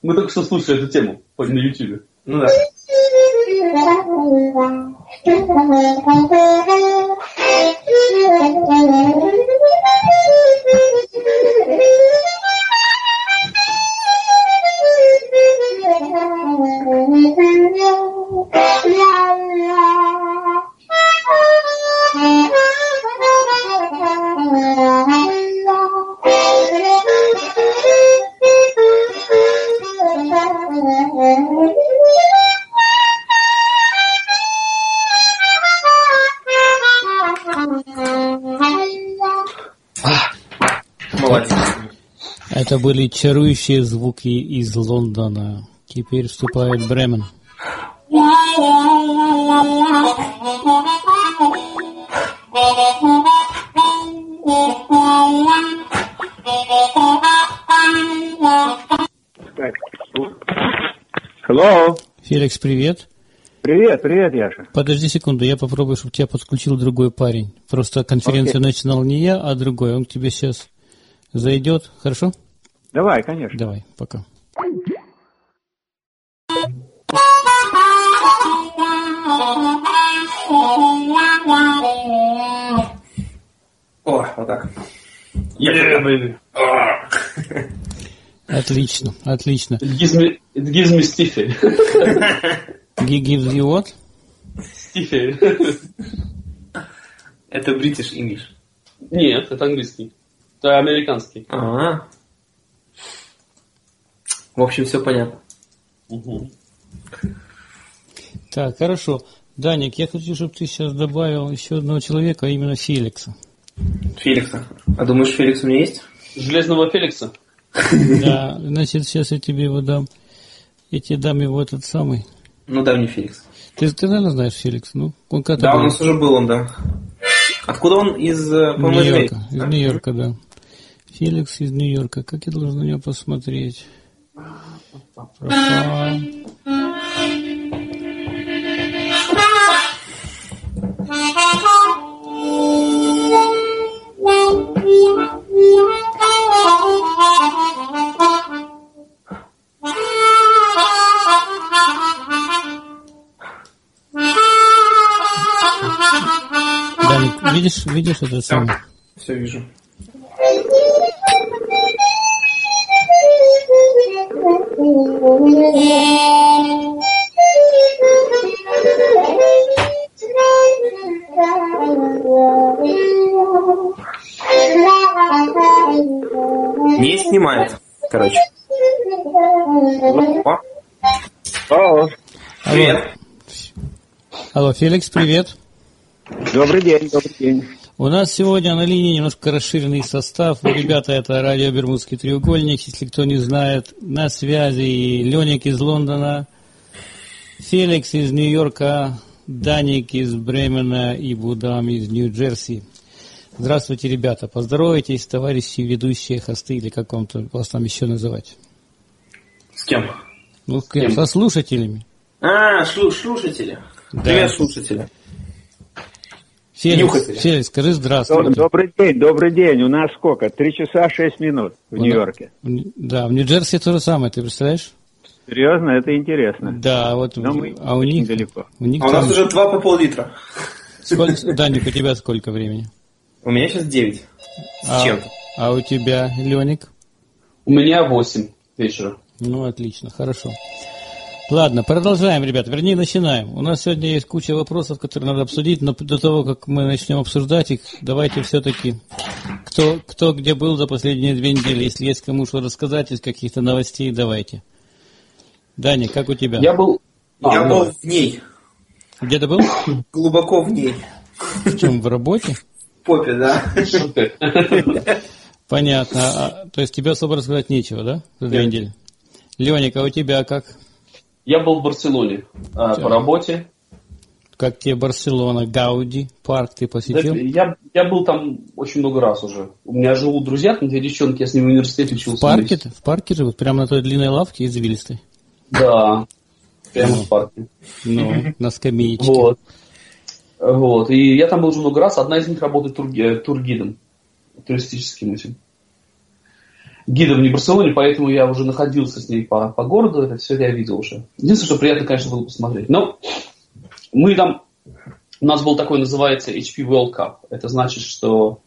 Мы только что слушали эту тему на YouTube. Ну да. Молодец. Это были чарующие звуки из Лондона. Теперь вступает Бремен. Hello. Феликс, привет. Привет, Яша. Подожди секунду, я попробую, чтобы тебя подключил другой парень. Просто конференцию начинал не я, а другой. Он к тебе сейчас зайдет, хорошо? Давай, конечно. Давай, пока. О, вот так. Отлично, отлично. It gives me stiffy. Gives you what? Stiffy. Это British English. Нет, это английский. Это американский. Ага. В общем, все понятно. Угу. Так, хорошо. Даник, я хочу, чтобы ты сейчас добавил еще одного человека, а именно Феликса. Феликса. А думаешь, Феликс у меня есть? Железного Феликса? Да, значит, сейчас я тебе его дам. Я тебе дам его этот самый. Ну, дай мне Феликс. Ты, наверное, знаешь Феликса, ну? Он когда Да, был? у нас уже был он, да. Откуда он? Из, по-моему, Нью-Йорка. Из Нью-Йорка, да. Феликс из Нью-Йорка. Как я должен на него посмотреть? Профайл. Даник, видишь это самое? Все вижу. Не снимает, короче. Алло. Привет. Алло, Феликс, привет. Добрый день. У нас сегодня на линии немножко расширенный состав. Ребята, это радио «Бермудский треугольник». Если кто не знает, на связи Леник из Лондона, Феликс из Нью-Йорка, Даник из Бремена и Будам из Нью-Джерси. Здравствуйте, ребята. Поздоровайтесь, товарищи ведущие, хосты, или как вас там еще называть. С кем? Ну, со слушателями. Слушатели. Да. Привет, слушатели. Феликс, скажи здравствуйте. Добрый день. У нас сколько? 3 часа 6 минут в Нью-Йорке. Да, в Нью-Джерси то же самое, ты представляешь? Серьезно? Это интересно. Да, вот. Но мы у них далеко. У них у там... нас уже 2 по пол-литра. Даник, у тебя сколько времени? У меня сейчас 9. С чем-то. А у тебя, Леник? У меня 8 вечера. Ну, отлично, хорошо. Ладно, продолжаем, ребят. Вернее, начинаем. У нас сегодня есть куча вопросов, которые надо обсудить, но до того, как мы начнем обсуждать их, давайте все-таки, кто где был за последние 2 недели, если есть кому что рассказать из каких-то новостей, давайте. Даня, как у тебя? Я был в ней. Где ты был? Глубоко в ней. В чем, в работе? В попе, да. Понятно. То есть тебе особо рассказать нечего, да? За 2 недели. Леник, а у тебя как? Я был в Барселоне по работе. Как тебе Барселона, Гауди, парк ты посетил? Я был там очень много раз уже. У меня живут друзья, там 2 девчонки, я с ними в университете учился. В парке живут? Прямо на той длинной лавке извилистой? Да, прямо в парке. Ну, на скамеечке. Вот. И я там был уже много раз. Одна из них работает тургидом, туристическим этим. гида в Барселоне, поэтому я уже находился с ней по городу, это все я видел уже. Единственное, что приятно, конечно, было посмотреть. Но мы там, у нас был такой, называется HP World Cup. Это значит, что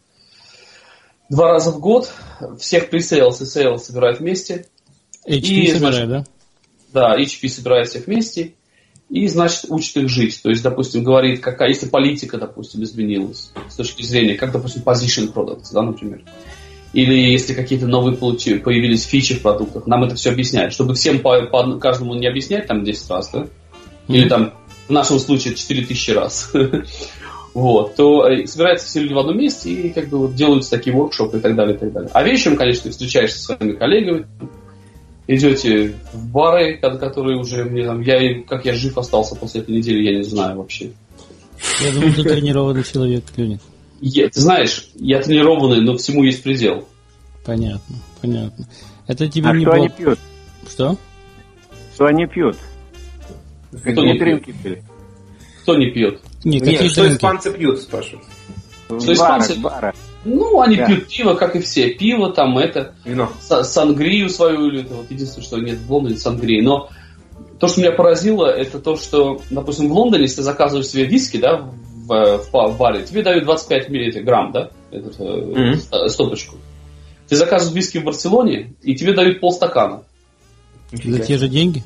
2 раза в год всех пресейлс и сейлс собирают вместе. HP собирает, да? Да, HP собирает всех вместе. И, значит, учит их жить. То есть, допустим, говорит, какая, если политика, допустим, изменилась с точки зрения, как, допустим, position products, да, например. Или если какие-то новые появились фичи в продуктах, нам это все объясняет. Чтобы всем по каждому не объяснять там 10 раз, да? Или там, в нашем случае, 4000 раз. Вот, то собираются все люди в одном месте и как бы вот делаются такие воркшопы и так далее, и так далее. А вечером, конечно, ты встречаешься со своими коллегами, идете в бары, которые уже мне там, как я жив остался после этой недели, я не знаю вообще. Я думаю, ты тренированный человек, Леня. Ты знаешь, я тренированный, но всему есть предел. Понятно. Это тебе не что было... они пьют? Что? Что они пьют? Какие дринки пили? Кто не пьет? Нет, что испанцы пьют, спрашивают. Что испанцы? Бара. Ну, они пьют пиво, как и все. Пиво, там это, вино. Сангрию свою, или это вот единственное, что нет в Лондоне, сангрии. Но то, что меня поразило, это то, что, допустим, в Лондоне, если ты заказываешь себе виски, да, в баре, тебе дают 25 грамм, да, стопочку. Ты заказываешь виски в Барселоне, и тебе дают полстакана. За те же деньги?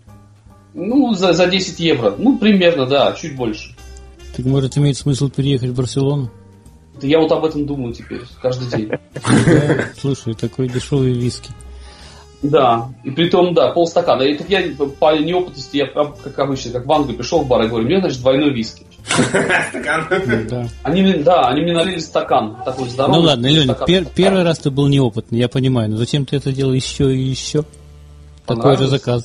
Ну, за 10 евро. Ну, примерно, да, чуть больше. Так, может, имеет смысл переехать в Барселону? Я вот об этом думаю теперь, каждый день. Слушай, такой дешевый виски. Да, и при том, да, полстакана. И так я по неопытности, я как обычно, как в Англию пришел в бар и говорю, мне, значит, двойной виски. Стакан? Они мне налили стакан такой здоровый. Ну ладно, Леня, первый раз ты был неопытный, я понимаю, но зачем ты это делал еще и еще? Такой же заказ.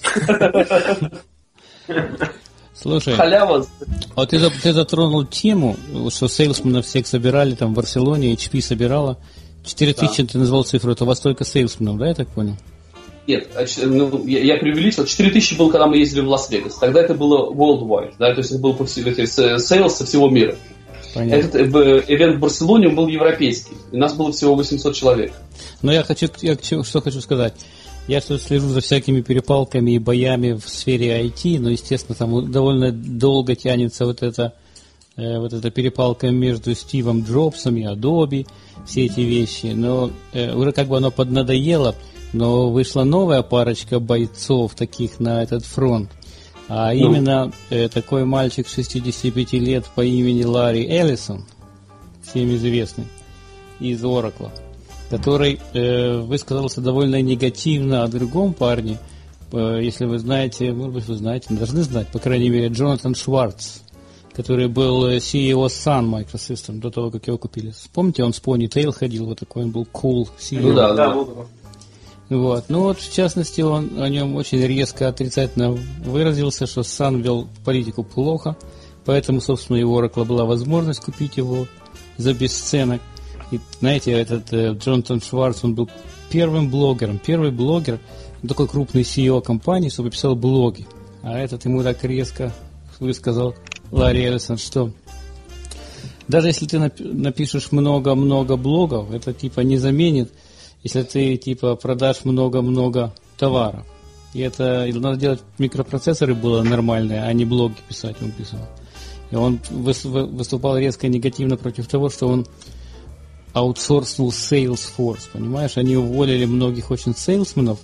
Слушай, халява. А ты затронул тему, что сейлсменов всех собирали там в Барселоне, HP собирала. 4000 ты назвал цифру, это у вас только сейлсменов, да, я так понял? Нет, я преувеличил. 4000 был, когда мы ездили в Лас-Вегас. Тогда это было worldwide, да, то есть это был сейлс со всего мира. Понятно. Этот ивент в Барселоне был европейский. И нас было всего 800 человек. Но я что хочу сказать. Я тут слежу за всякими перепалками и боями в сфере IT, но, естественно, там довольно долго тянется вот эта перепалка между Стивом Джобсом и Adobe, все эти вещи. Но уже как бы оно поднадоело, но вышла новая парочка бойцов таких на этот фронт. А именно такой мальчик 65 лет по имени Ларри Эллисон, всем известный, из Oracle, который высказался довольно негативно о другом парне. Если вы знаете, может быть, вы знаете, должны знать, по крайней мере, Джонатан Шварц, который был CEO Sun Microsystems до того, как его купили. Помните, он с Ponytail ходил, вот такой он был cool CEO. Ну да. Вот. Ну вот, в частности, он о нем очень резко отрицательно выразился, что Sun вел политику плохо, поэтому, собственно, и у Oracle была возможность купить его за бесценок. И, знаете, этот Джонатан Шварц, он был первый блогер, такой крупный CEO компании, чтобы писал блоги. А этот ему так резко высказал Ларри Эллисон, что даже если ты напишешь много-много блогов, это типа не заменит, если ты типа продашь много-много товаров. И это надо делать микропроцессоры было нормальные, а не блоги писать, он писал. И он выступал резко негативно против того, что он аутсорснул Salesforce, понимаешь? Они уволили многих очень сейлсменов,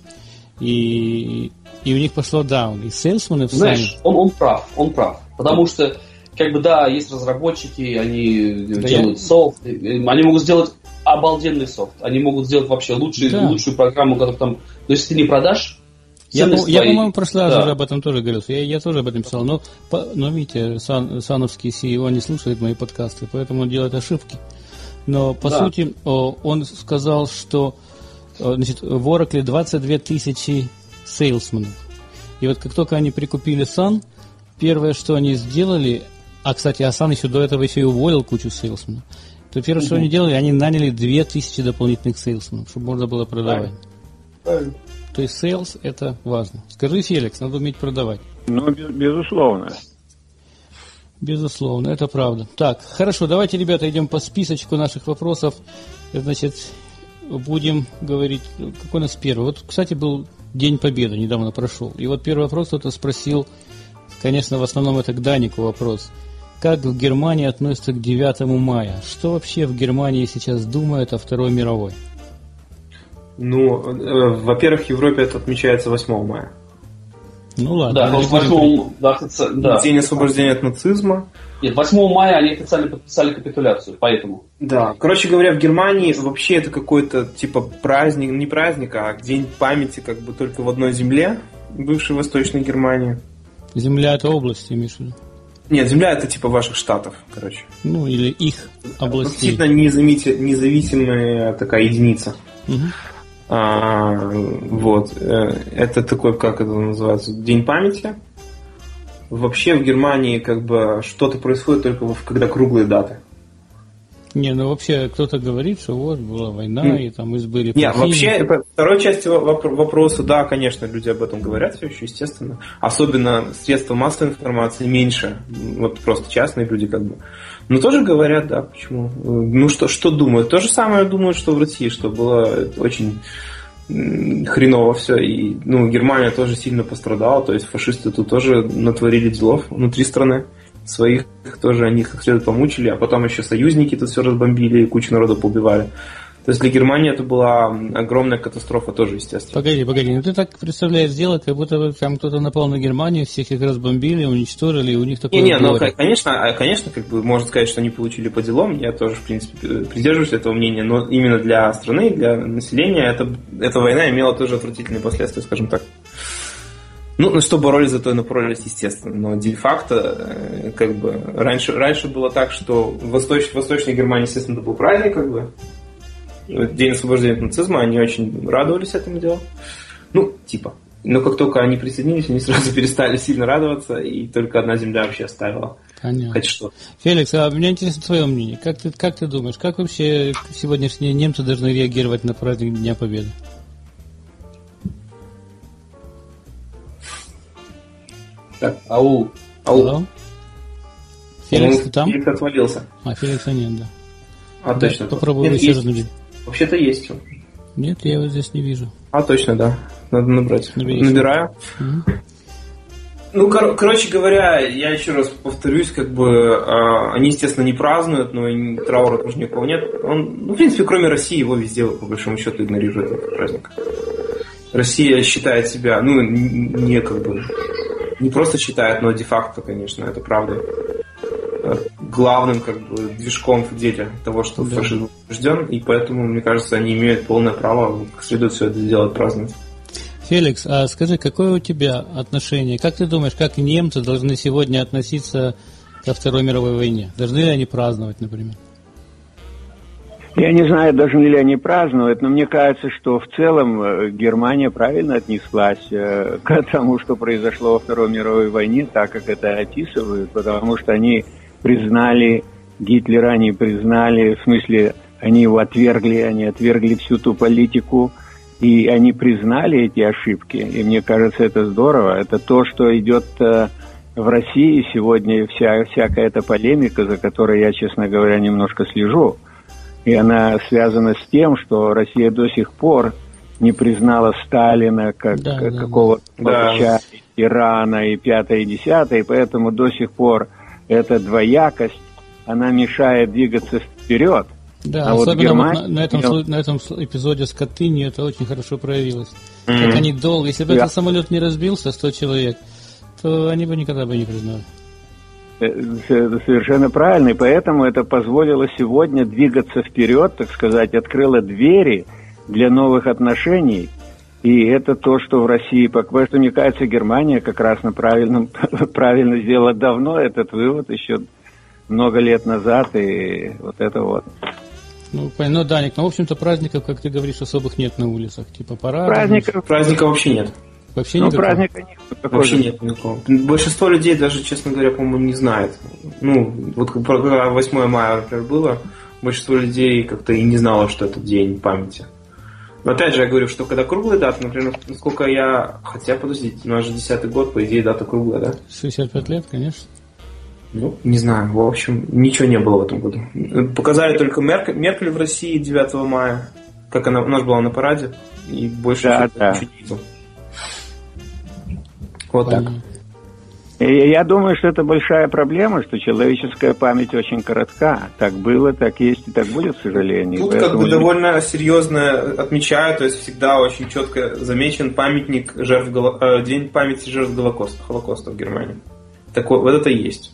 и у них пошло даун. И сейлсмены знаешь, он прав. Потому что, как бы, да, есть разработчики, они делают софт, они могут сделать обалденный софт, они могут сделать вообще лучшую программу, которую там... Но если ты не продашь, я, по-моему, в прошлый раз уже об этом тоже говорил. Я тоже об этом писал. Но видите, сановский CEO не слушает мои подкасты, поэтому он делает ошибки. Но, по сути, он сказал, что значит, в Oracle 22 тысячи сейлсменов. И вот как только они прикупили Sun, первое, что они сделали, кстати, Sun еще до этого еще и уволил кучу сейлсменов, то первое, что они делали, они наняли 2000 дополнительных сейлсменов, чтобы можно было продавать. Правильно. То есть сейлс – это важно. Скажи, Феликс, надо уметь продавать. Ну, безусловно. Безусловно, это правда. Так, хорошо, давайте, ребята, идем по списочку наших вопросов. Значит, будем говорить, какой у нас первый. Вот, кстати, был День Победы, недавно прошел. И вот первый вопрос кто-то спросил, конечно, в основном это к Данику вопрос. Как в Германии относятся к 9 мая? Что вообще в Германии сейчас думают о Второй мировой? Ну, во-первых, в Европе это отмечается 8 мая. Ну ладно. Да, потому что 8 День освобождения от нацизма. Нет, 8 мая они официально подписали капитуляцию, поэтому. Да, короче говоря, в Германии вообще это какой-то типа праздник, не праздник, а день памяти как бы только в одной земле, бывшей Восточной Германии. Земля это область, имеешь в виду? Нет, земля это типа ваших штатов, короче. Ну, или их областей. Относительно независимая такая единица. Угу. Вот. Это такой, как это называется, День памяти. Вообще в Германии как бы что-то происходит только когда круглые даты. Не, ну вообще кто-то говорит, что вот была война, и там были... Нет, вообще, по второй части вопроса, да, конечно, люди об этом говорят все еще, естественно. Особенно средства массовой информации меньше. Вот просто частные люди как бы. Но тоже говорят, да, почему. Ну, что думают? То же самое думают, что в России, что было очень хреново все. И, ну, Германия тоже сильно пострадала. То есть фашисты тут тоже натворили делов внутри страны. Своих тоже они как следует помучили, а потом еще союзники тут все разбомбили и кучу народа поубивали. То есть для Германии это была огромная катастрофа тоже, естественно. Погоди, ну ты так представляешь дело, как будто бы там кто-то напал на Германию, всех их разбомбили, уничтожили, и у них такое Не, ну горе. конечно, как бы можно сказать, что они получили по делам, я тоже, в принципе, придерживаюсь этого мнения, но именно для страны, для населения эта война имела тоже отвратительные последствия, скажем так. Ну, что боролись за то и напоролись, естественно. Но де-факто, как бы, раньше было так, что в Восточной Германии, естественно, это был праздник, как бы. День освобождения от нацизма, они очень радовались этому делу. Ну, типа. Но как только они присоединились, они сразу перестали сильно радоваться, и только одна земля вообще оставила. Понятно. Хоть что. Феликс, а меня интересно твое мнение. Как ты думаешь, как вообще сегодняшние немцы должны реагировать на праздник Дня Победы? Так, Ау. Феликс, ты там? Феликс отвалился. Феликса нет, да. Точно. Попробуй еще раз набери. Вообще-то есть. Нет, я его здесь не вижу. Точно, да. Надо набрать. Набираю. Угу. Ну, короче говоря, я еще раз повторюсь, как бы они, естественно, не празднуют, но и траура тоже никого нет. В принципе, кроме России, его везде, по большому счету, игнорируют этот праздник. Россия считает себя, не как бы... Не просто считает, но де-факто, конечно, это правда. Главным, как бы, движком в деле того, что фашизм побежден, и поэтому, мне кажется, они имеют полное право как следует все это делать, праздновать. Феликс, а скажи, какое у тебя отношение? Как ты думаешь, как немцы должны сегодня относиться ко Второй мировой войне? Должны ли они праздновать, например? Я не знаю, должны ли они праздновать, но мне кажется, что в целом Германия правильно отнеслась к тому, что произошло во Второй мировой войне, так как это описывают, потому что они признали Гитлера, они признали, в смысле, они его отвергли, они отвергли всю ту политику, и они признали эти ошибки, и мне кажется, это здорово. Это то, что идет в России сегодня, всякая эта полемика, за которой я, честно говоря, немножко слежу. И она связана с тем, что Россия до сих пор не признала Сталина как какого-то палача, тирана и пятое, и десятое, и поэтому до сих пор эта двоякость, она мешает двигаться вперед. Да, особенно вот на этом эпизоде с Катынью это очень хорошо проявилось. Как они долго, если бы этот самолет не разбился, 100 человек, то они бы никогда бы не признали. Совершенно правильно, и поэтому это позволило сегодня двигаться вперед, так сказать, открыло двери для новых отношений, и это то, что в России, потому что, мне кажется, Германия как раз правильно сделала давно этот вывод, еще много лет назад, и вот это вот. Ну, Даник, в общем-то, праздников, как ты говоришь, особых нет на улицах, типа парадов. Праздника вообще нет. Вообще никакого? Праздника нет. Вообще нет никакого. Большинство людей даже, честно говоря, по-моему, не знает. Вот когда 8 мая, например, было, большинство людей как-то и не знало, что это день памяти. Но опять же, я говорю, что когда круглая дата, например, насколько я... Хотя, подождите, у нас же 10-й год, по идее, дата круглая, да? 65 лет, конечно. Не знаю, в общем, ничего не было в этом году. Показали только Меркель в России 9 мая. как она у нас была на параде, и больше ничего не видел. Вот так. Я думаю, что это большая проблема, что человеческая память очень коротка. Так было, так есть и так будет, к сожалению. Тут как бы довольно серьезно отмечаю, то есть всегда очень четко замечен памятник День памяти жертв Холокоста в Германии. Такое, вот это и есть.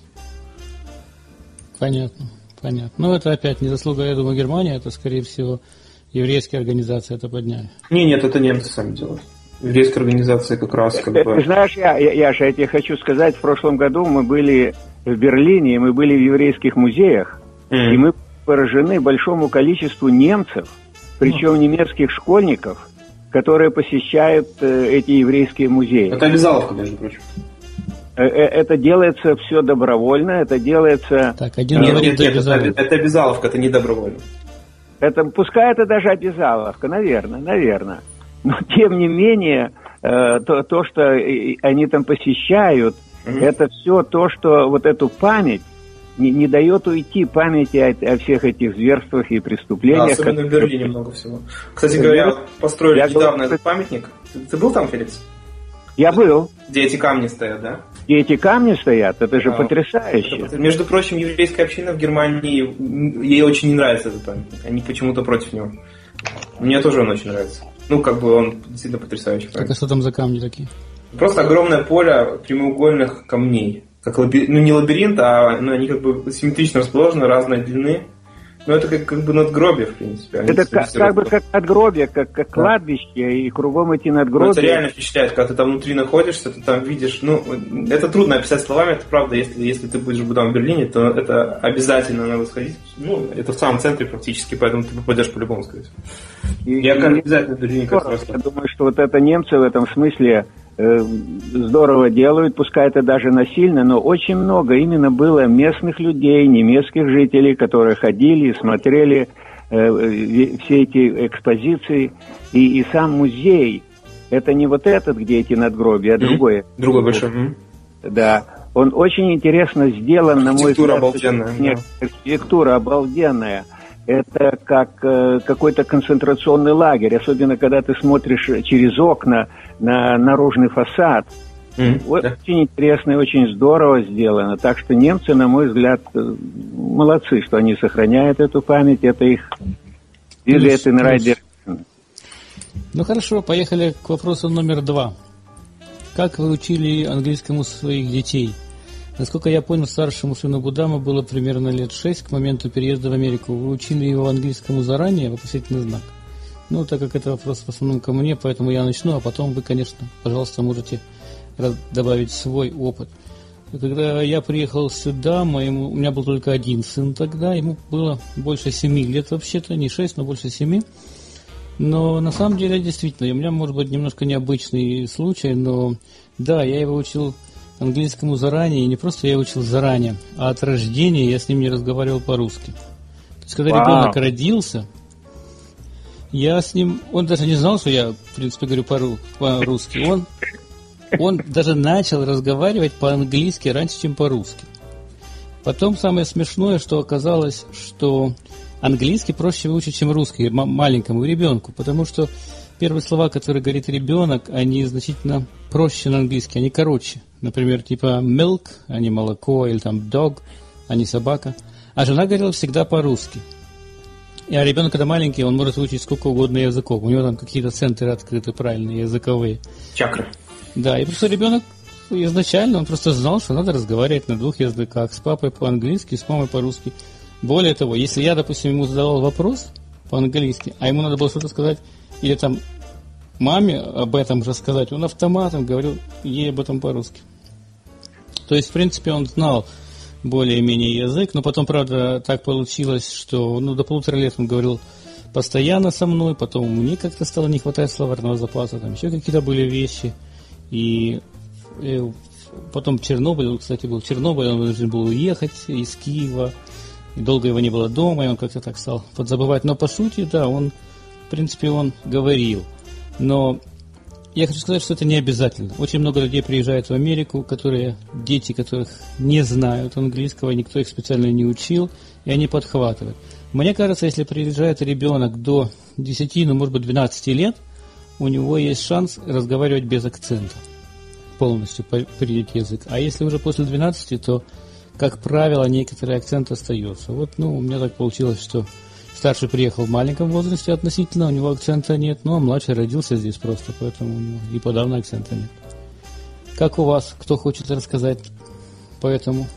Понятно. Ну, это опять не заслуга, я думаю, Германии, это, скорее всего, еврейские организации это подняли. Нет, это немцы сами делают. Еврейская организация как раз как бы... Ты знаешь, Яша, я тебе хочу сказать, в прошлом году мы были в Берлине, мы были в еврейских музеях, и мы поражены большому количеству немцев, причем немецких школьников, которые посещают эти еврейские музеи. Это обязаловка, между прочим. Это делается все добровольно, это делается... Так, один говорит, это обязаловка, это не добровольно. Пускай это даже обязаловка, наверное. Но, тем не менее, то, что они там посещают, это все то, что вот эту память не дает уйти памяти о всех этих зверствах и преступлениях. Да, особенно в Берлине много всего. Кстати говоря, построили недавно этот памятник. Ты был там, Феликс? Я был. Где эти камни стоят, да? Где эти камни стоят, это же потрясающе. Между прочим, еврейская община в Германии, ей очень не нравится этот памятник. Они почему-то против него. Мне тоже он очень нравится. Ну, как бы он действительно потрясающий. Так, а что там за камни такие? Просто огромное поле прямоугольных камней. Как не лабиринт, а они как бы симметрично расположены, разной длины. Ну, это как бы надгробие, в принципе. Это как бы как надгробие, как кладбище, и кругом эти надгробия. Это реально впечатляет, когда ты там внутри находишься, ты там видишь. Ну, это трудно описать словами, это правда. Если ты будешь там в Берлине, то это обязательно надо сходить. Ну, это в самом центре практически, поэтому ты попадешь по-любому, скорее всего. Я обязательно в Берлине как раз. Я думаю, что вот это немцы в этом смысле здорово делают, пускай это даже насильно, но очень много именно было местных людей, немецких жителей, которые ходили и смотрели все эти экспозиции. И сам музей, это не вот этот, где эти надгробия, а другой. Другой большой. Да. Он очень интересно сделан, на мой взгляд. Обалденная. Архитектура обалденная. Это как какой-то концентрационный лагерь, особенно когда ты смотришь через окна на наружный фасад. Вот да. Очень интересно и очень здорово сделано. Так что немцы, на мой взгляд, молодцы, что они сохраняют эту память. Это их двигает райдер. Ну хорошо, поехали к вопросу номер 2. Как вы учили английскому своих детей? Насколько я понял, старшему сыну Будама было примерно лет 6 к моменту переезда в Америку. Вы учили его английскому заранее? Вопросительный знак. Ну, так как это вопрос в основном ко мне, поэтому я начну, а потом вы, конечно, пожалуйста, можете добавить свой опыт. Когда я приехал сюда, у меня был только один сын тогда, ему было больше 7 лет вообще-то, не 6, но больше 7. Но на самом деле, действительно, у меня, может быть, немножко необычный случай, но да, я его учил английскому заранее, и не просто я его учил заранее, а от рождения я с ним не разговаривал по-русски. То есть, когда ребенок родился, я с ним, он даже не знал, что я, в принципе, говорю по-русски. Он даже начал разговаривать по-английски раньше, чем по-русски. Потом самое смешное, что оказалось, что английский проще выучить, чем русский маленькому ребенку, потому что первые слова, которые говорит ребенок, они значительно проще на английский, они короче. Например, типа milk, а не молоко, или там dog, а не собака. А жена говорила всегда по-русски. А ребенок, когда маленький, он может выучить сколько угодно языков. У него там какие-то центры открыты, правильные, языковые. Чакры. Да, и просто ребенок изначально, он просто знал, что надо разговаривать на 2 языках. С папой по-английски, с мамой по-русски. Более того, если я, допустим, ему задавал вопрос по-английски, а ему надо было что-то сказать, или там маме об этом рассказать, он автоматом говорил ей об этом по-русски. То есть, в принципе, он знал более-менее язык, но потом, правда, так получилось, что до 1,5 лет он говорил постоянно со мной, потом мне как-то стало не хватать словарного запаса, там еще какие-то были вещи, и потом Чернобыль, кстати, был Чернобыль, он должен был уехать из Киева, и долго его не было дома, и он как-то так стал подзабывать, но по сути, да, он, в принципе, он говорил, но Я хочу сказать, что это не обязательно. Очень много людей приезжают в Америку, дети которых не знают английского, никто их специально не учил, и они подхватывают. Мне кажется, если приезжает ребенок до 10, может быть, 12 лет, у него есть шанс разговаривать без акцента, полностью принять язык. А если уже после 12, то, как правило, некоторый акцент остается. Вот, у меня так получилось, что старший приехал в маленьком возрасте относительно, у него акцента нет, а младший родился здесь просто, поэтому у него и подавно акцента нет. Как у вас? Кто хочет рассказать по этому?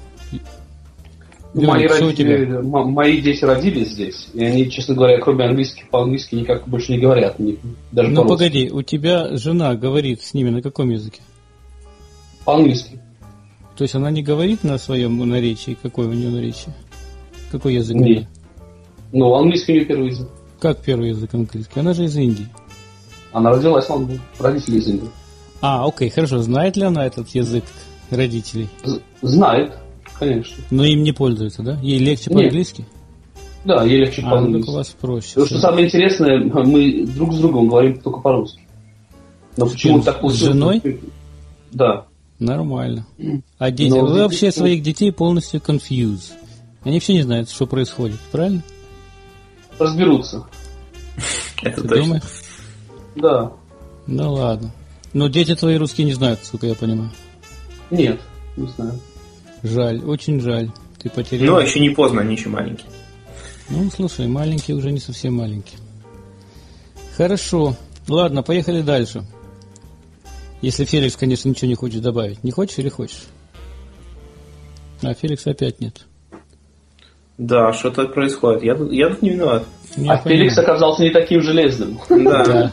Мои дети родились здесь, и они, честно говоря, кроме английского, по-английски никак больше не говорят. Даже погоди, у тебя жена говорит с ними на каком языке? По-английски. То есть она не говорит на своем наречии? Какое у нее наречие? Какой язык у нее? Английский у нее первый язык. Как первый язык английский? Она же из Индии. Она родилась в Англии, родители из Индии. Окей, хорошо. Знает ли она этот язык родителей? Знает, конечно. Но им не пользуется, да? Ей легче по-английски? Да, ей легче по-английски. Так у вас проще. Потому что самое интересное, мы друг с другом говорим только по-русски. Но почему так получилось? С женой? Да. Нормально. А дети? Вы вообще своих детей полностью confused. Они вообще не знают, что происходит, правильно? Разберутся. Это Ты точно. думаешь? Да. Ну ладно. Но дети твои русские не знают, сколько я понимаю. Нет, не знаю. Жаль, очень жаль. Ты потерял. Еще не поздно, они еще маленькие. Слушай, маленькие уже не совсем маленькие. Хорошо. Ладно, поехали дальше. Если Феликс, конечно, ничего не хочет добавить. Не хочешь или хочешь? Феликса опять нет. Да, что-то происходит. Я тут не виноват. Феликс оказался не таким железным. Да.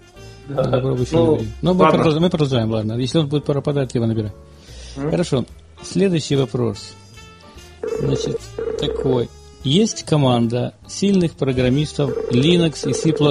Мы продолжаем, ладно. Если он будет пропадать, я его набираю. Хорошо. Следующий вопрос. Значит, такой. Есть команда сильных программистов Linux и C++.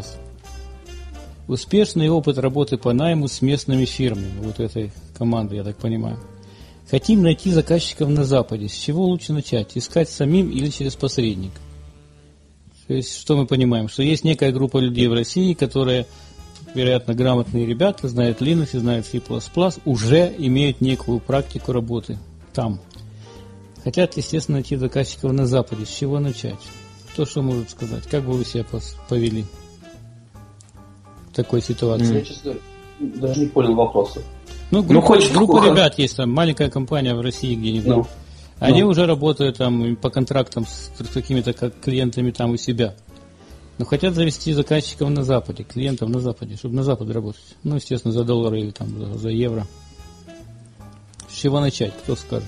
Успешный опыт работы по найму с местными фирмами. Вот этой команды, я так понимаю. Хотим найти заказчиков на Западе. С чего лучше начать? Искать самим или через посредника? То есть, что мы понимаем? Что есть некая группа людей в России, которые, вероятно, грамотные ребята, знают Linux и знают C++, уже имеют некую практику работы там. Хотят, естественно, найти заказчиков на Западе. С чего начать? Кто что может сказать? Как бы вы себя повели в такой ситуации? Я, честно, даже не понял вопроса. Группа ребят есть там, маленькая компания в России где-нибудь. Они уже работают там по контрактам с какими-то клиентами там у себя. Но хотят завести заказчиков на Западе, клиентов на Западе, чтобы на Западе работать. Естественно, за доллары или там за евро. С чего начать? Кто скажет?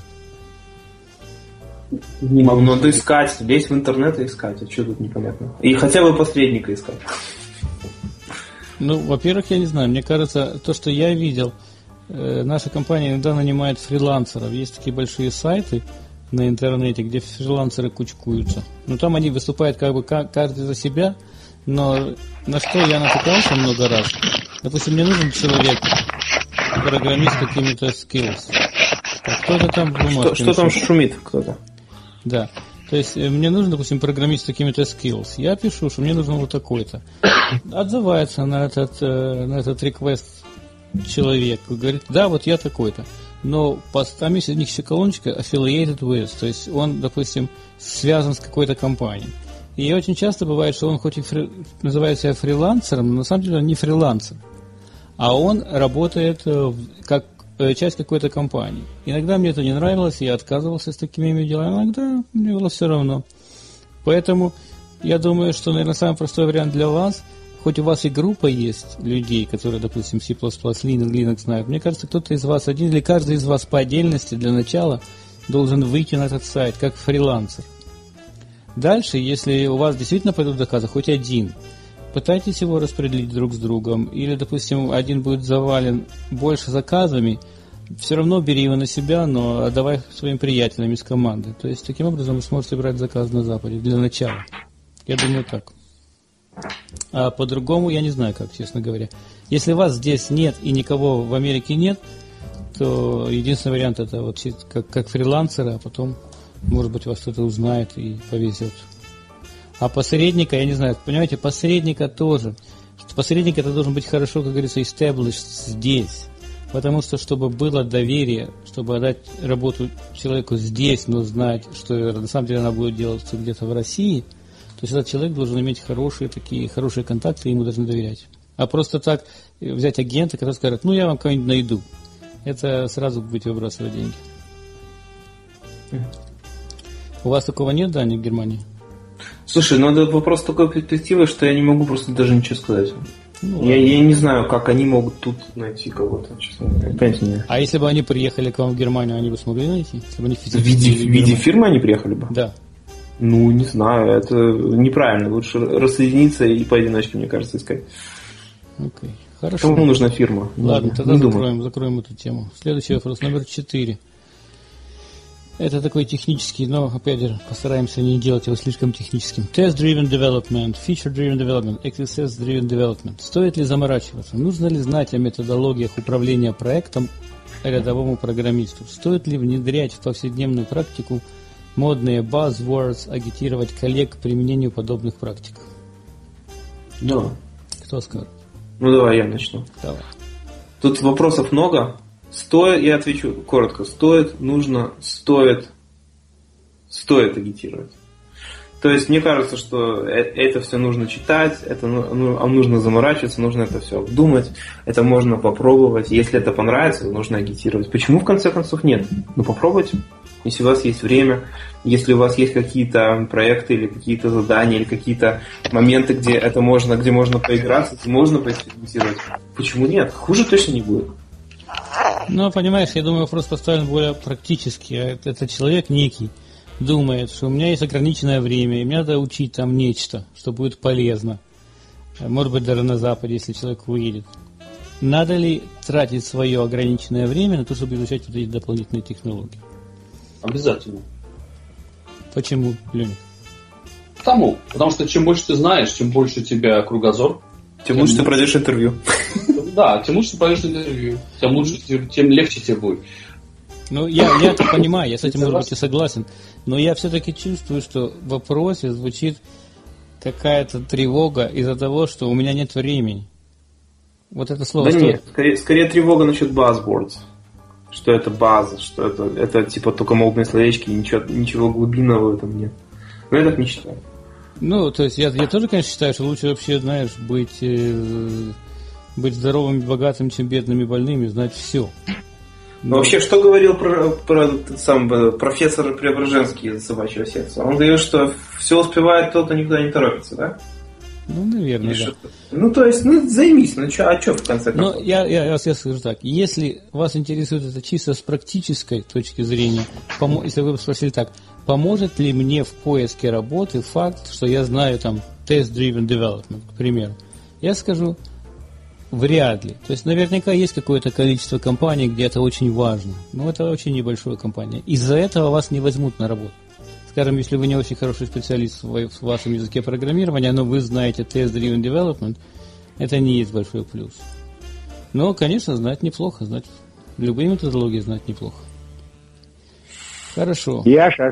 Не могу. Надо искать, лезть в интернет и искать. А что тут непонятно? И хотя бы посредника искать. Во-первых, я не знаю. Мне кажется, то, что я видел, наша компания иногда нанимает фрилансеров. Есть такие большие сайты на интернете, где фрилансеры кучкуются. Там они выступают как бы каждый за себя, но на что я натыкался много раз. Допустим, мне нужен человек, программист с какими-то skills. Кто-то там в бумажке. Что там шумит кто-то? Да. То есть мне нужен, допустим, программист с какими-то skills. Я пишу, что мне нужен вот такой-то. Отзывается на этот реквест человек. Говорит, да, вот я такой-то. Но там есть у них еще колоночка affiliated with. То есть он, допустим, связан с какой-то компанией. И очень часто бывает, что он хоть и называет себя фрилансером, но на самом деле он не фрилансер. А он работает как часть какой-то компании. Иногда мне это не нравилось, я отказывался с такими делами, иногда мне было все равно. Поэтому я думаю, что, наверное, самый простой вариант для вас, хоть у вас и группа есть людей, которые, допустим, C++, Linux знают, мне кажется, кто-то из вас один или каждый из вас по отдельности для начала должен выйти на этот сайт как фрилансер. Дальше, если у вас действительно пойдут заказы, хоть один, пытайтесь его распределить друг с другом. Или, допустим, один будет завален больше заказами, все равно бери его на себя, но отдавай своим приятелям из команды. То есть, таким образом вы сможете брать заказ на Западе для начала. Я думаю, так. А по-другому я не знаю, как, честно говоря. Если вас здесь нет и никого в Америке нет, то единственный вариант это вот как фрилансера, а потом, может быть, вас кто-то узнает и повезет. А посредника, я не знаю, понимаете, посредника тоже. Посредник это должен быть хорошо, как говорится, established здесь. Потому что, чтобы было доверие, чтобы отдать работу человеку здесь, но знать, что на самом деле она будет делаться где-то в России, то есть этот человек должен иметь хорошие контакты, и ему должны доверять. А просто так взять агента, который скажет, ну я вам кого-нибудь найду, это сразу будете выбрасывать деньги. У вас такого нет, Дани, в Германии? Слушай, ну это вопрос такой перспективы, что я не могу просто даже ничего сказать. Ну, я не знаю, как они могут тут найти кого-то, честно говоря. А если бы они приехали к вам в Германию, они бы смогли найти? Если бы они в виде фирмы они приехали бы? Да. Ну, не знаю, это неправильно. Лучше рассоединиться и поодиночке, мне кажется, искать. Окей, хорошо. Кому нужна фирма? Ладно, тогда закроем эту тему. Следующий вопрос, номер 4. Это такой технический, но, опять же, постараемся не делать его слишком техническим. Test-driven development, feature-driven development, access-driven development. Стоит ли заморачиваться? Нужно ли знать о методологиях управления проектом рядовому программисту? Стоит ли внедрять в повседневную практику модные buzzwords, агитировать коллег к применению подобных практик? Да. Кто скажет? Ну, давай я начну. Давай. Тут вопросов много. Стоит, я отвечу коротко, стоит, нужно, стоит агитировать. То есть мне кажется, что это все нужно читать, это нужно заморачиваться, нужно это все обдумать, это можно попробовать. Если это понравится, нужно агитировать. Почему в конце концов нет? Ну попробуйте. Если у вас есть время, если у вас есть какие-то проекты или какие-то задания, или какие-то моменты, где можно поиграться, где можно поэкспериментировать, почему нет? Хуже точно не будет. Ну, понимаешь, я думаю, вопрос поставлен более практически. Это человек некий думает, что у меня есть ограниченное время, и мне надо учить там нечто, что будет полезно. Может быть, даже на Западе, если человек уедет. Надо ли тратить свое ограниченное время на то, чтобы изучать вот эти дополнительные технологии? Обязательно. Почему, Леня? Потому что чем больше ты знаешь, чем больше у тебя кругозор, тем лучше ты пройдешь интервью. Да, тем лучше ты пройдешь интервью, тем легче тебе будет. Ну, я это понимаю, я с этим, может быть, и согласен. Но я все-таки чувствую, что в вопросе звучит какая-то тревога из-за того, что у меня нет времени. Вот это слово. Да нет, скорее тревога насчет buzzwords. Что это база, что это типа только модные словечки, ничего глубинного в этом нет. Но я так не считаю. Ну, то есть я тоже, конечно, считаю, что лучше вообще, знаешь, быть здоровым и богатым, чем бедным и больным, и знать все. Но вообще, что говорил профессор Преображенский из собачьего сердца? Он говорил, что все успевает тот, кто никуда не торопится, да? Ну, наверное, да. Ну, то есть, займись, что в конце концов? Ну, я скажу так, если вас интересует это чисто с практической точки зрения, если вы спросили так, поможет ли мне в поиске работы факт, что я знаю там test-driven development, к примеру, я скажу, вряд ли. То есть, наверняка есть какое-то количество компаний, где это очень важно, но это очень небольшая компания. Из-за этого вас не возьмут на работу. Скажем, если вы не очень хороший специалист в вашем языке программирования, но вы знаете test-driven development, это не есть большой плюс. Но, конечно, знать неплохо, любые методологии знать неплохо. Хорошо. Яша,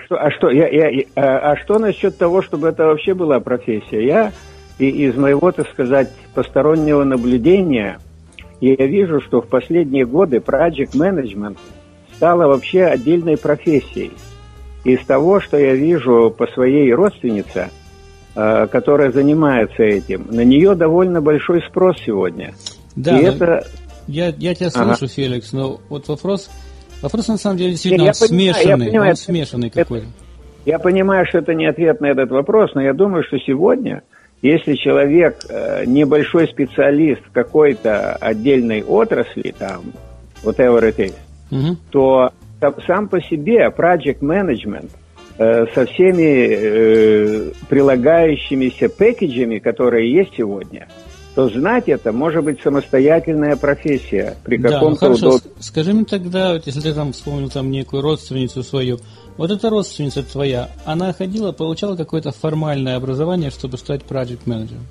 а что насчет того, чтобы это вообще была профессия? Я из моего, так сказать, постороннего наблюдения, я вижу, что в последние годы project management стало вообще отдельной профессией. Из того, что я вижу по своей родственнице, которая занимается этим, на нее довольно большой спрос сегодня. Да, я тебя слышу, Феликс, но вот вопрос на самом деле действительно смешанный какой-то. Я понимаю, что это не ответ на этот вопрос, но я думаю, что сегодня, если человек небольшой специалист в какой-то отдельной отрасли, там, whatever it is, то сам по себе project management со всеми прилагающимися пэкэджами, которые есть сегодня, то знать это может быть самостоятельная профессия при каком-то удобстве. Скажи мне тогда, если ты там вспомнил там некую родственницу свою, вот эта родственница твоя, она получала какое-то формальное образование, чтобы стать project менеджером?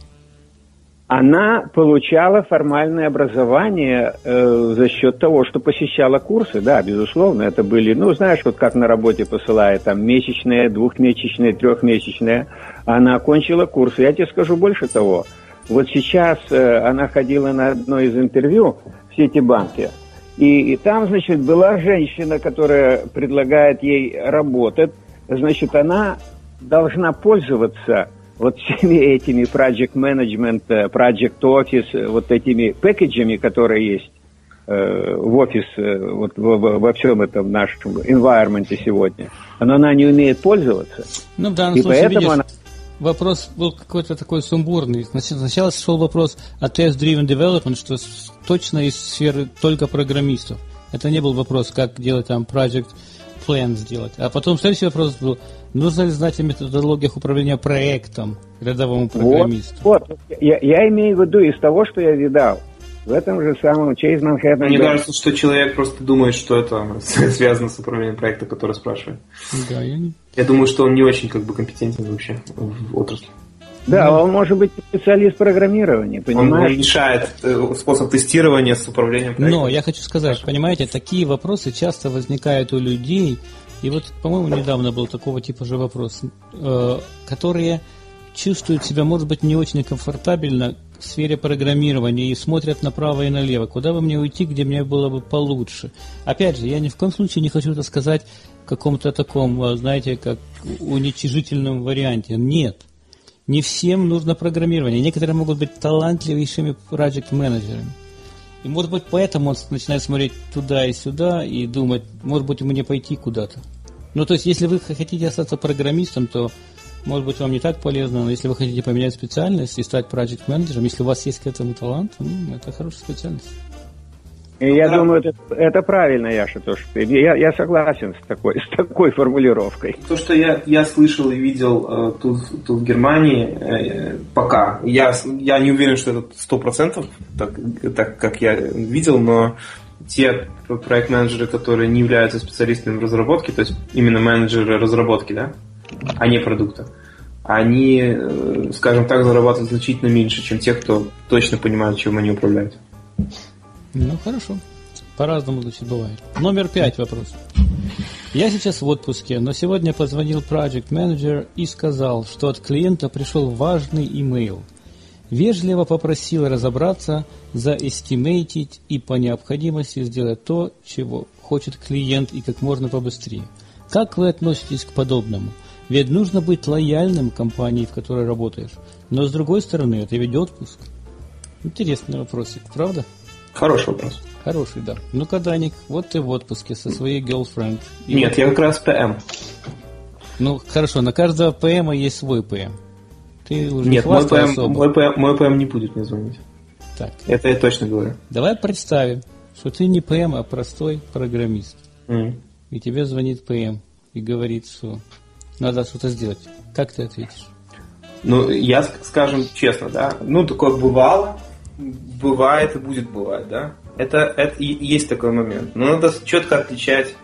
Она получала формальное образование за счет того, что посещала курсы, да, безусловно, это были, знаешь, вот как на работе посылают, там, месячные, двухмесячные, трехмесячные, она окончила курсы. Я тебе скажу больше того, Вот сейчас она ходила на одно из интервью в Ситибанке, и там, значит, была женщина, которая предлагает ей работать. Значит, она должна пользоваться вот всеми этими project management, project office, вот этими пэкэджами, которые есть в офис, вот во всем этом нашем environment сегодня. Но она не умеет пользоваться. Ну, в данном случае, видишь, вопрос был какой-то такой сумбурный. Сначала шел вопрос о test-driven development, что точно из сферы только программистов. Это не был вопрос, как делать там project plan сделать. А потом следующий вопрос был, нужно ли знать о методологиях управления проектом рядовому программисту? Вот. Я имею в виду из того, что я видал. В этом же самом Chase Manhattan. Мне кажется, что человек просто думает, что это связано с управлением проекта, который спрашивает. Да, я думаю, что он не очень компетентен вообще в отрасли. Да, он может быть специалист программирования, понимаешь? Он мешает способ тестирования с управлением проектом. Но я хочу сказать, понимаете, такие вопросы часто возникают у людей, и вот, по-моему, недавно был такого типа же вопрос, которые чувствуют себя, может быть, не очень комфортабельно в сфере программирования и смотрят направо и налево. Куда бы мне уйти, где мне было бы получше? Опять же, я ни в коем случае не хочу это сказать в каком-то таком, знаете, как уничижительном варианте. Нет. Не всем нужно программирование. Некоторые могут быть талантливейшими проект-менеджерами. И, может быть, поэтому он начинает смотреть туда и сюда и думать, может быть, мне пойти куда-то. Ну, то есть, если вы хотите остаться программистом, то, может быть, вам не так полезно, но если вы хотите поменять специальность и стать проект-менеджером, если у вас есть к этому талант, это хорошая специальность. И я думаю, это правильно, Яша, то, что я согласен с такой формулировкой. То, что я слышал и видел тут в Германии, пока, я не уверен, что это 100%, так как я видел, но те проект-менеджеры, которые не являются специалистами в разработке, то есть именно менеджеры разработки, да, а не продукта, они, скажем так, зарабатывают значительно меньше, чем те, кто точно понимает, чем они управляют. Ну, хорошо. По-разному, значит, бывает. Номер 5 вопрос. Я сейчас в отпуске, но сегодня позвонил project manager и сказал, что от клиента пришел важный имейл. Вежливо попросил разобраться, заэстимейтить и по необходимости сделать то, чего хочет клиент и как можно побыстрее. Как вы относитесь к подобному? Ведь нужно быть лояльным компании, в которой работаешь. Но с другой стороны, это ведь отпуск. Интересный вопросик, правда? Хороший вопрос. Хороший, да. Ну-ка, Даник, вот ты в отпуске со своей girlfriend. Нет, я как раз ПМ. Ну, хорошо, на каждого ПМа есть свой ПМ. Ты уже нет, не хвастал особо. Мой ПМ не будет мне звонить. Так. Это я точно говорю. Давай представим, что ты не ПМ, а простой программист. И тебе звонит ПМ и говорит, что надо что-то сделать. Как ты ответишь? Ну, я, скажем честно, да, ну, такое бывало. Бывает и будет бывать, да. Это и есть такой момент. Но надо четко отличать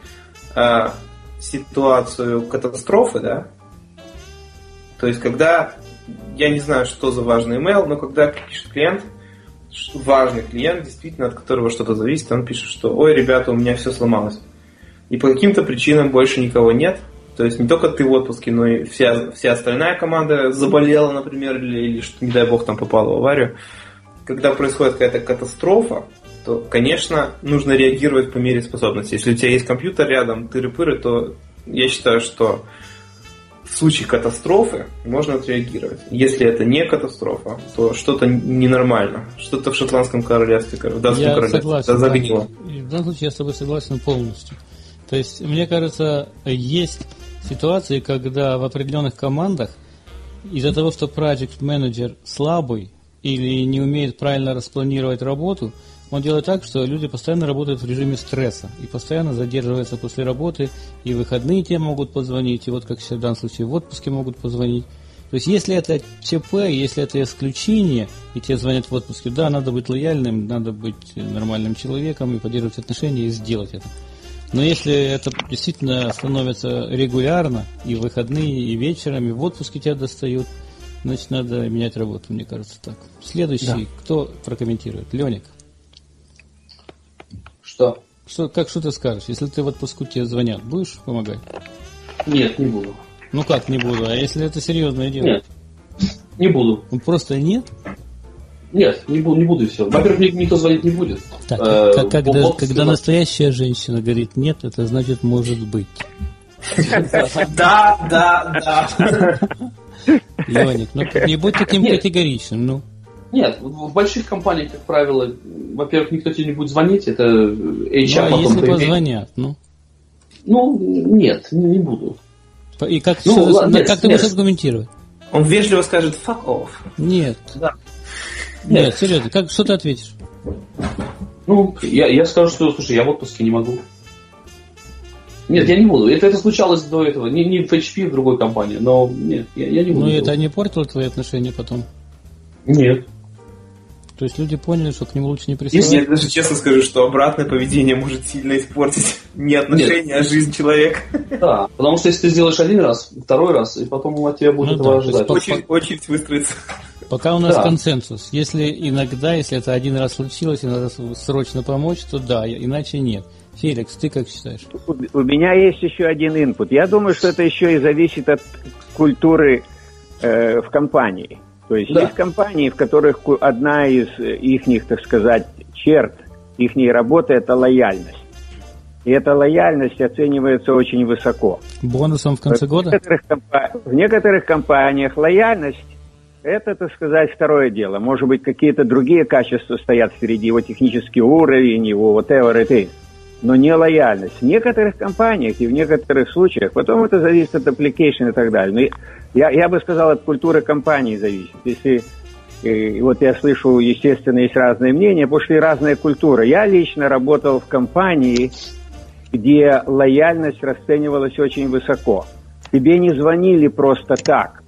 ситуацию катастрофы, да. То есть, когда я не знаю, что за важный email, но когда пишет клиент, важный клиент, действительно, от которого что-то зависит, он пишет, что ой, ребята, у меня все сломалось. И по каким-то причинам больше никого нет. То есть не только ты в отпуске, но и вся остальная команда заболела, например, или что, не дай бог, там попала в аварию. Когда происходит какая-то катастрофа, то, конечно, нужно реагировать по мере способности. Если у тебя есть компьютер рядом, тыры-пыры, то я считаю, что в случае катастрофы можно отреагировать. Если это не катастрофа, то что-то ненормально. Что-то в шотландском королевстве, в датском королевстве загнило. В данном случае я с тобой согласен полностью. То есть, мне кажется, есть ситуации, когда в определенных командах из-за того, что project manager слабый, или не умеет правильно распланировать работу, он делает так, что люди постоянно работают в режиме стресса и постоянно задерживаются после работы, и в выходные те могут позвонить, и вот как в данном случае в отпуске могут позвонить. То есть, если это ЧП, если это исключение, и тебе звонят в отпуске, да, надо быть лояльным, надо быть нормальным человеком и поддерживать отношения и сделать это. Но если это действительно становится регулярно, и в выходные, и вечером, и в отпуске тебя достают, значит, надо менять работу, мне кажется, так. Следующий, да. Кто прокомментирует? Леник. Что? Что ты скажешь? Если ты в отпуску, тебе звонят, будешь помогать? Нет, не буду. Ну как не буду? А если это серьезное дело? Нет, не буду. Ну, просто нет? Нет, не буду и все. Во-первых, никто звонить не будет. Так, когда настоящая женщина говорит нет, это значит может быть. Да. Леник, ну не будь таким категоричным, ну. Нет, в больших компаниях, как правило, во-первых, никто тебе не будет звонить, это HR потом... если позвонят, ну? Ну, нет, не буду. И как ты будешь аргументировать? Он вежливо скажет fuck off. Нет. Да. Нет, серьезно, что ты ответишь? Ну, я скажу, что, слушай, я в отпуске не могу. Нет, я не буду. Это случалось до этого. Не в HP, в другой компании, но нет, я не буду. Ну, это не портило твои отношения потом? Нет. То есть люди поняли, что к нему лучше не приставать? Я даже честно скажу, что обратное поведение может сильно испортить не отношения, а жизнь человека. Да, потому что если ты сделаешь один раз, второй раз, и потом от тебя будет этого ожидать. Очередь выстроится. Пока у нас консенсус. Если это один раз случилось, и надо срочно помочь, то да, иначе нет. Феликс, ты как считаешь? У меня есть еще один инпут. Я думаю, что это еще и зависит от культуры в компании. То есть есть компании, в которых одна из их, так сказать, черт их работы – это лояльность. И эта лояльность оценивается очень высоко. Бонусом в конце года? В некоторых компаниях лояльность – это, так сказать, второе дело. Может быть, какие-то другие качества стоят впереди, его технический уровень, его whatever it is. Но не лояльность. В некоторых компаниях и в некоторых случаях, потом это зависит от application и так далее. Но я бы сказал, от культуры компании зависит. Если вот я слышу, естественно, есть разные мнения, потому что и разная культура. Я лично работал в компании, где лояльность расценивалась очень высоко. Тебе не звонили просто так,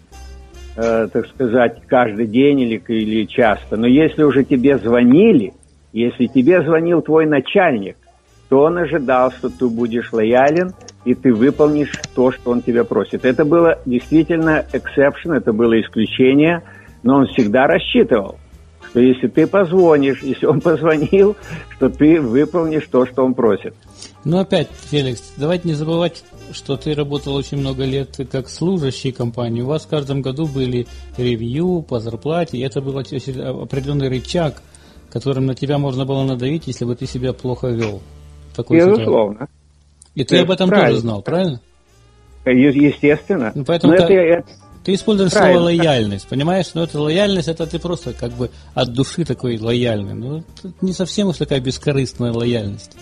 так сказать, каждый день или часто. Но если уже тебе звонили, если тебе звонил твой начальник, то он ожидал, что ты будешь лоялен, и ты выполнишь то, что он тебя просит. Это было действительно exception, это было исключение, но он всегда рассчитывал, что если ты позвонишь, если он позвонил, что ты выполнишь то, что он просит. Ну, опять, Феликс, давайте не забывать, что ты работал очень много лет как служащий компании. У вас в каждом году были ревью по зарплате, и это был определенный рычаг, которым на тебя можно было надавить, если бы ты себя плохо вел. Безусловно. И ты об этом тоже знал, правильно? Естественно. Ну, поэтому ты используешь слово лояльность, понимаешь? Но это лояльность, это ты просто как бы от души такой лояльный. Ну, это не совсем уж такая бескорыстная лояльность.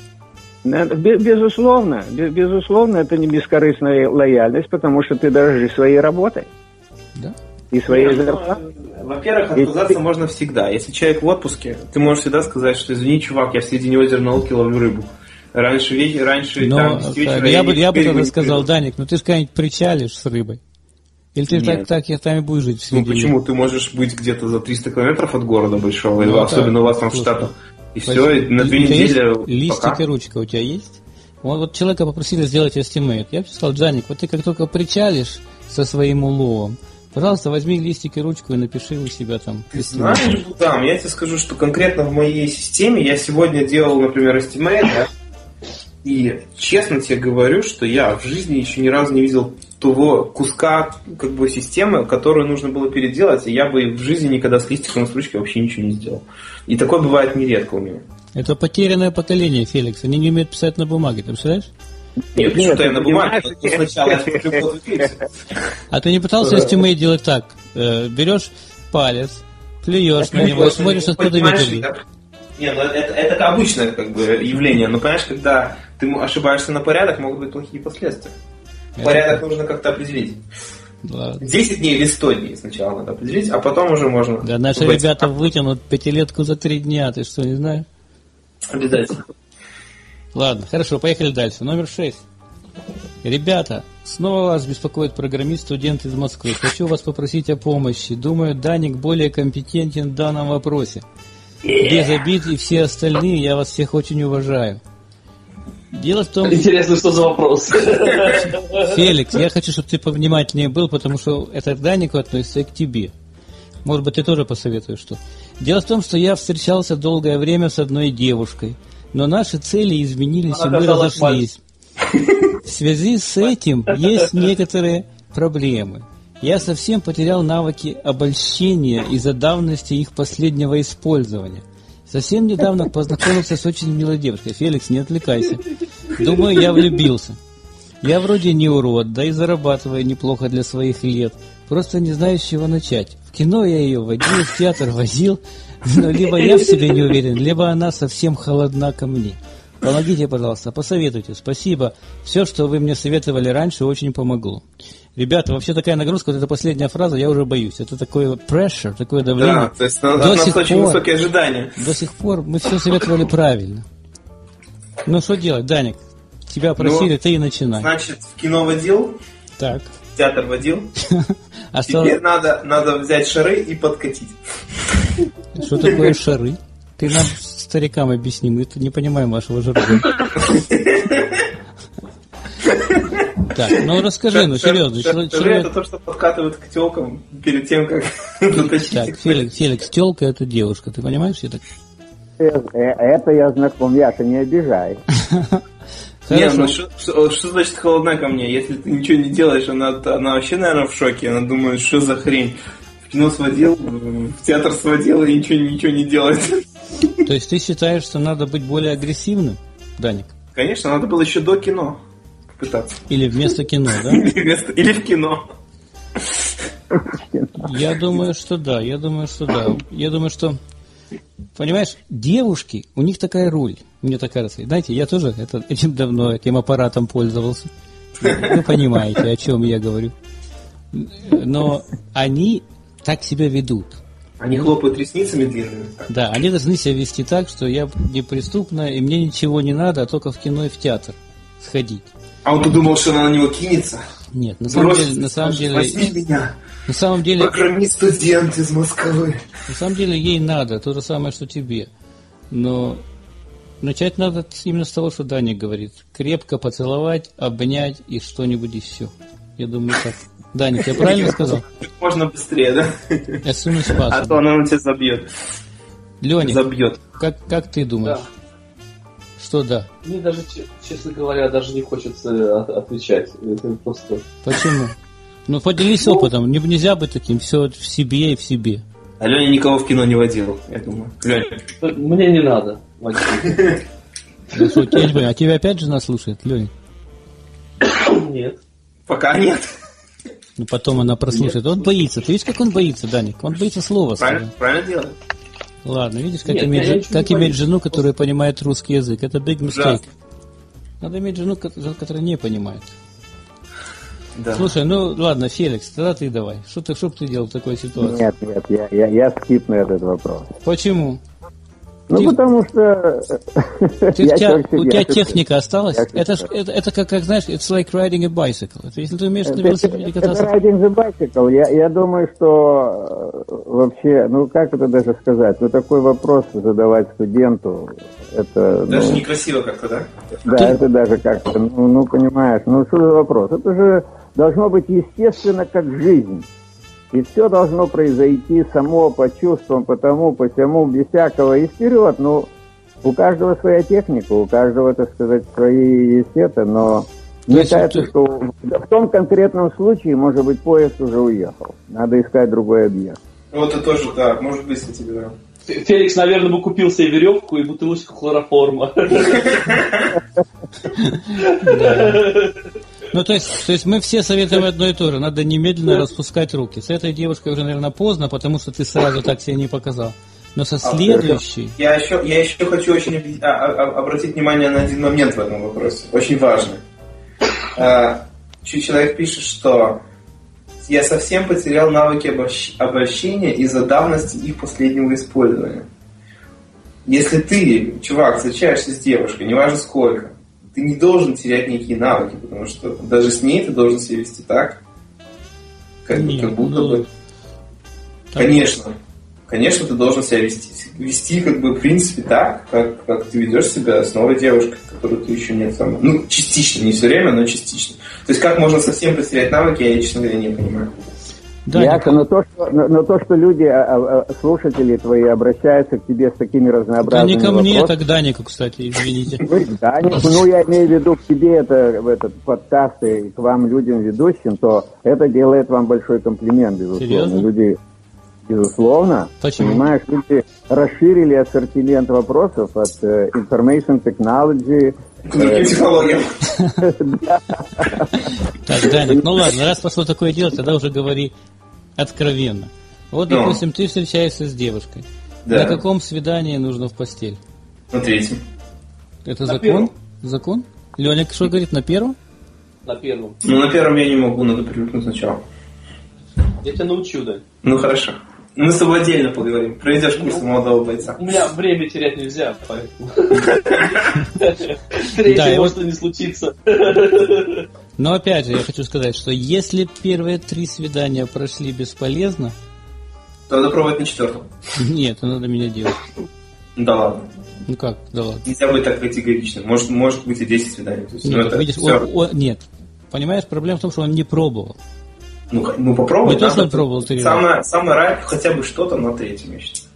Безусловно, это не бескорыстная лояльность, потому что ты дорожишь своей работой. Да. И своей зарплатой. Во-первых, отказаться можно всегда. Если человек в отпуске, ты можешь всегда сказать, что извини, чувак, я в середине озера на лодке ловлю рыбу. Раньше но, там, вечера... Я бы тогда сказал, Даник, ну ты же как-нибудь причалишь с рыбой. Или ты так там и будешь жить в середине? Ну почему? Ты можешь быть где-то за 300 километров от города большого, особенно у вас там в Штатах. И все, и на 2 недели... Листик и ручка у тебя есть? Вот человека попросили сделать estimate. Я бы сказал, Даник, вот ты как только причалишь со своим уловом, пожалуйста, возьми листик и ручку и напиши у себя там. Знаешь, да, я тебе скажу, что конкретно в моей системе я сегодня делал, например, estimate, да, и честно тебе говорю, что я в жизни еще ни разу не видел того куска как бы системы, которую нужно было переделать, и я бы в жизни никогда с листиком и с ручкой вообще ничего не сделал. И такое бывает нередко у меня. Это потерянное поколение, Феликс. Они не умеют писать на бумаге, ты представляешь? Нет, почему-то я на бумаге, сначала я смотрю, вот А ты не пытался estimate делать так? Берешь палец, плюешь на него и смотришь, откуда ветер идет. Не, ну это обычное как бы явление, но понимаешь, когда ты ошибаешься на порядок, могут быть плохие последствия. Порядок нужно как-то определить. Ладно. 10 дней или 100 дней сначала надо определить, а потом уже можно... Да, наши ребята вытянут 5-летку за 3 дня, ты что, не знаешь? Обязательно. Ладно, хорошо, поехали дальше. Номер 6. Ребята, снова вас беспокоит программист-студент из Москвы. Хочу вас попросить о помощи. Думаю, Даник более компетентен в данном вопросе. Без обид и все остальные, я вас всех очень уважаю. Дело в том... Интересно, что за вопрос. Феликс, я хочу, чтобы ты повнимательнее был, потому что это к Данику относится и к тебе. Может быть, ты тоже посоветуешь что. Дело в том, что я встречался долгое время с одной девушкой, но наши цели изменились, и мы разошлись. В связи с этим есть некоторые проблемы. Я совсем потерял навыки обольщения из-за давности их последнего использования. Совсем недавно познакомился с очень милой девушкой. Феликс, не отвлекайся. Думаю, я влюбился. Я вроде не урод, да и зарабатываю неплохо для своих лет. Просто не знаю, с чего начать. В кино я ее водил, в театр возил, но либо я в себе не уверен, либо она совсем холодна ко мне. Помогите, пожалуйста, посоветуйте. Спасибо. Все, что вы мне советовали раньше, очень помогло. Ребята, вообще такая нагрузка, вот эта последняя фраза, я уже боюсь. Это такое pressure, такое давление. Да, то есть от нас очень высокие ожидания. До сих пор мы все советовали правильно. Ну, что делать, Даник? Тебя просили, ты и начинай. Значит, в кино водил, так. В театр водил. Теперь надо взять шары и подкатить. Что такое шары? Ты нам, старикам, объясни, мы не понимаем вашего жаргона. Так, ну расскажи, ну серьезно. Шары это то, что подкатывают к телкам перед тем, как дотащить. Так, Феликс, телка это девушка, ты понимаешь? Это я знаком, я-то не обижай. Не, ну что значит холодна ко мне? Если ты ничего не делаешь, она вообще, наверное, в шоке. Она думает, что за хрень. В кино сводил, в театр сводил и ничего не делает. То есть ты считаешь, что надо быть более агрессивным, Даник? Конечно, надо было еще до кино пытаться. Или вместо кино, да? Или в кино. Я думаю, что да. Я думаю, что... Понимаешь, девушки, у них такая роль. Мне так кажется. Знаете, я тоже этим давно, этим аппаратом пользовался. Вы понимаете, о чем я говорю. Но они так себя ведут. Они хлопают ресницами длинными. Да, они должны себя вести так, что я неприступна, и мне ничего не надо, а только в кино и в театр сходить. А он подумал, что она на него кинется? Нет, на самом деле... Возьми меня. На самом деле... Программист-студент из Москвы. На самом деле ей надо то же самое, что тебе. Но начать надо именно с того, что Даня говорит. Крепко поцеловать, обнять и что-нибудь еще. Я думаю, так. Даня, я правильно сказал? Можно быстрее, да? As soon as possible. А то она на тебя забьет. Леня, забьет. Как ты думаешь? Да. Что да? Мне даже, честно говоря, даже не хочется отвечать. Это просто... Почему? Ну, поделись опытом. Нельзя быть таким. Все в себе и в себе. А Леня никого в кино не водил, я думаю. Леня. Мне не надо водить. Я не понимаю, а тебя опять жена слушает, Леня? Нет. Пока нет. Ну, потом она прослушает. Он боится. Ты видишь, как он боится, Даник? Он боится слова. Правильно делает. Ладно, видишь, как иметь жену, которая понимает русский язык. Это big mistake. Надо иметь жену, которая не понимает. Да. Слушай, ну ладно, Феликс, тогда ты давай. Что бы ты делал в такой ситуации? Нет, я скипну этот вопрос. Почему? Потому что... У тебя техника осталась? Это как, знаешь, it's like riding a bicycle. Это если ты умеешь на велосипеде кататься... Это riding the bicycle. Я думаю, что вообще, как это даже сказать, такой вопрос задавать студенту, это... Даже некрасиво как-то, да? Да, это даже как-то, понимаешь, что за вопрос? Это же должно быть естественно, как жизнь. И все должно произойти само по чувствам, по всему, без всякого и вперед. У каждого своя техника, у каждого, так сказать, свои эстеты, но мне кажется, что в том конкретном случае, может быть, поезд уже уехал. Надо искать другой объект. Вот это тоже, да, может быть, кстати, да. Феликс, наверное, бы купил себе веревку и бутылочку хлороформа. Ну, то есть мы все советуем одно и то же. Надо немедленно распускать руки. С этой девушкой уже, наверное, поздно, потому что ты сразу так себя не показал. Но со следующей... Я еще хочу очень обратить внимание на один момент в этом вопросе. Очень важный. Человек пишет, что я совсем потерял навыки обольщения из-за давности их последнего использования. Если ты, чувак, встречаешься с девушкой, неважно сколько, ты не должен терять никакие навыки, потому что даже с ней ты должен себя вести так, как будто бы... Конечно, ты должен себя вести как бы в принципе так, как ты ведешь себя с новой девушкой, которую ты еще нет сама. Частично, не все время, но частично. То есть как можно совсем потерять навыки, я, честно говоря, не понимаю. Яша, но то, что люди, слушатели твои, обращаются к тебе с такими разнообразными вопросами... Да не ко мне, вопросами. так к Данику, кстати, извините. Данику, я имею в виду к тебе в этот подкаст и к вам, людям ведущим, то это делает вам большой комплимент, безусловно. Серьезно? Люди, безусловно, почему? Понимаешь, люди расширили ассортимент вопросов от information technology... технологиям. Так, Даник, ну ладно, раз пошло такое дело, тогда уже говори откровенно. Вот, допустим, ты встречаешься с девушкой. Да. На каком свидании нужно в постель? На третьем. Это На закон? первом. Закон? Леня, что говорит, на первом? На первом. Ну, на первом я не могу, надо привыкнуть сначала. Я тебя научу, да. Ну, хорошо. Мы с тобой отдельно поговорим. Проведешь курс молодого бойца. У меня время терять нельзя, поэтому... Третье может не случиться. Но опять же, я хочу сказать, что если первые 3 свидания прошли бесполезно... То надо пробовать на 4-м. Нет, надо меня делать. Да ладно. Ну как, да ладно. Нельзя быть так категоричным. Может быть и 10 свиданий. То есть, Нет, видишь, нет. Понимаешь, проблема в том, что он не пробовал. Ну попробуй. Не то, что он пробовал 3 раза. Самый рай хотя бы что-то на 3-м, я считаю.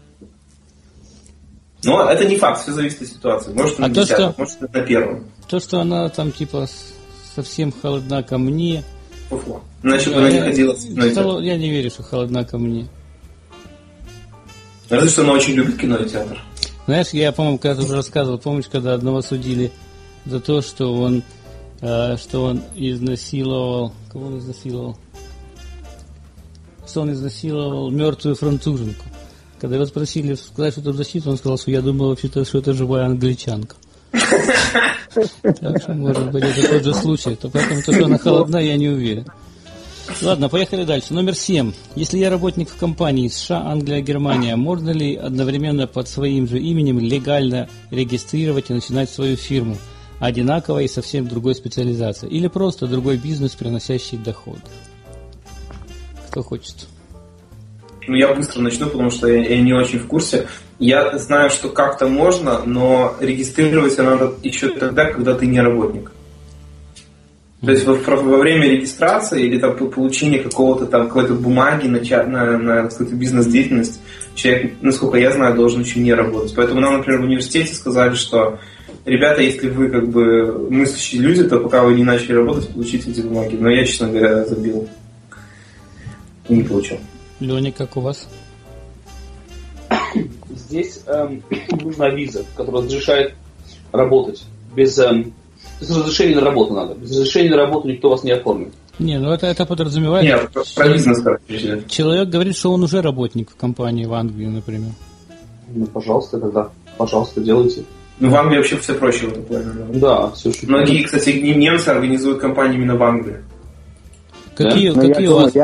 Но это не факт, все зависит от ситуации. Может на 10-м, может на 1-м. То, что она там типа совсем холодна ко мне... Фуфло. Значит, она не ходила. Я не верю, что холодна ко мне. Разве что она очень любит кино и театр. Знаешь, я, по-моему, когда-то уже рассказывал, помнишь, когда одного судили за то, что он изнасиловал... Кого он изнасиловал? Что он изнасиловал мертвую француженку. Когда его спросили сказать что-то в защиту, он сказал, что я думал вообще-то, что это живая англичанка. Так что, может быть, это тот же случай. Поэтому то, что она холодна, я не уверен. Ладно, поехали дальше. Номер 7. Если я работник в компании США, Англия, Германия, можно ли одновременно под своим же именем легально регистрировать и начинать свою фирму? Одинаковой и совсем другой специализации. Или просто другой бизнес, приносящий доход? Кто хочет? Ну, я быстро начну, потому что я не очень в курсе. Я знаю, что как-то можно, но регистрироваться надо еще тогда, когда ты не работник. То есть во время регистрации или там, получения какой-то бумаги на какую-то бизнес-деятельность человек, насколько я знаю, должен еще не работать. Поэтому нам, например, в университете сказали, что ребята, если вы как бы мыслящие люди, то пока вы не начали работать, получите эти бумаги. Но я, честно говоря, забил. И не получил. Леня, как у вас? Здесь нужна виза, которая разрешает работать без... То есть разрешение на работу надо. Без разрешения на работу никто вас не оформит. Не, ну это подразумевает... Нет, про бизнес, короче. Человек говорит, что он уже работник в компании в Англии, например. Ну, пожалуйста, тогда. Пожалуйста, делайте. Ну, в Англии вообще все проще в этом плане. Да, все шутки. Многие, кстати, немцы организуют компании именно в Англии. Какие у вас...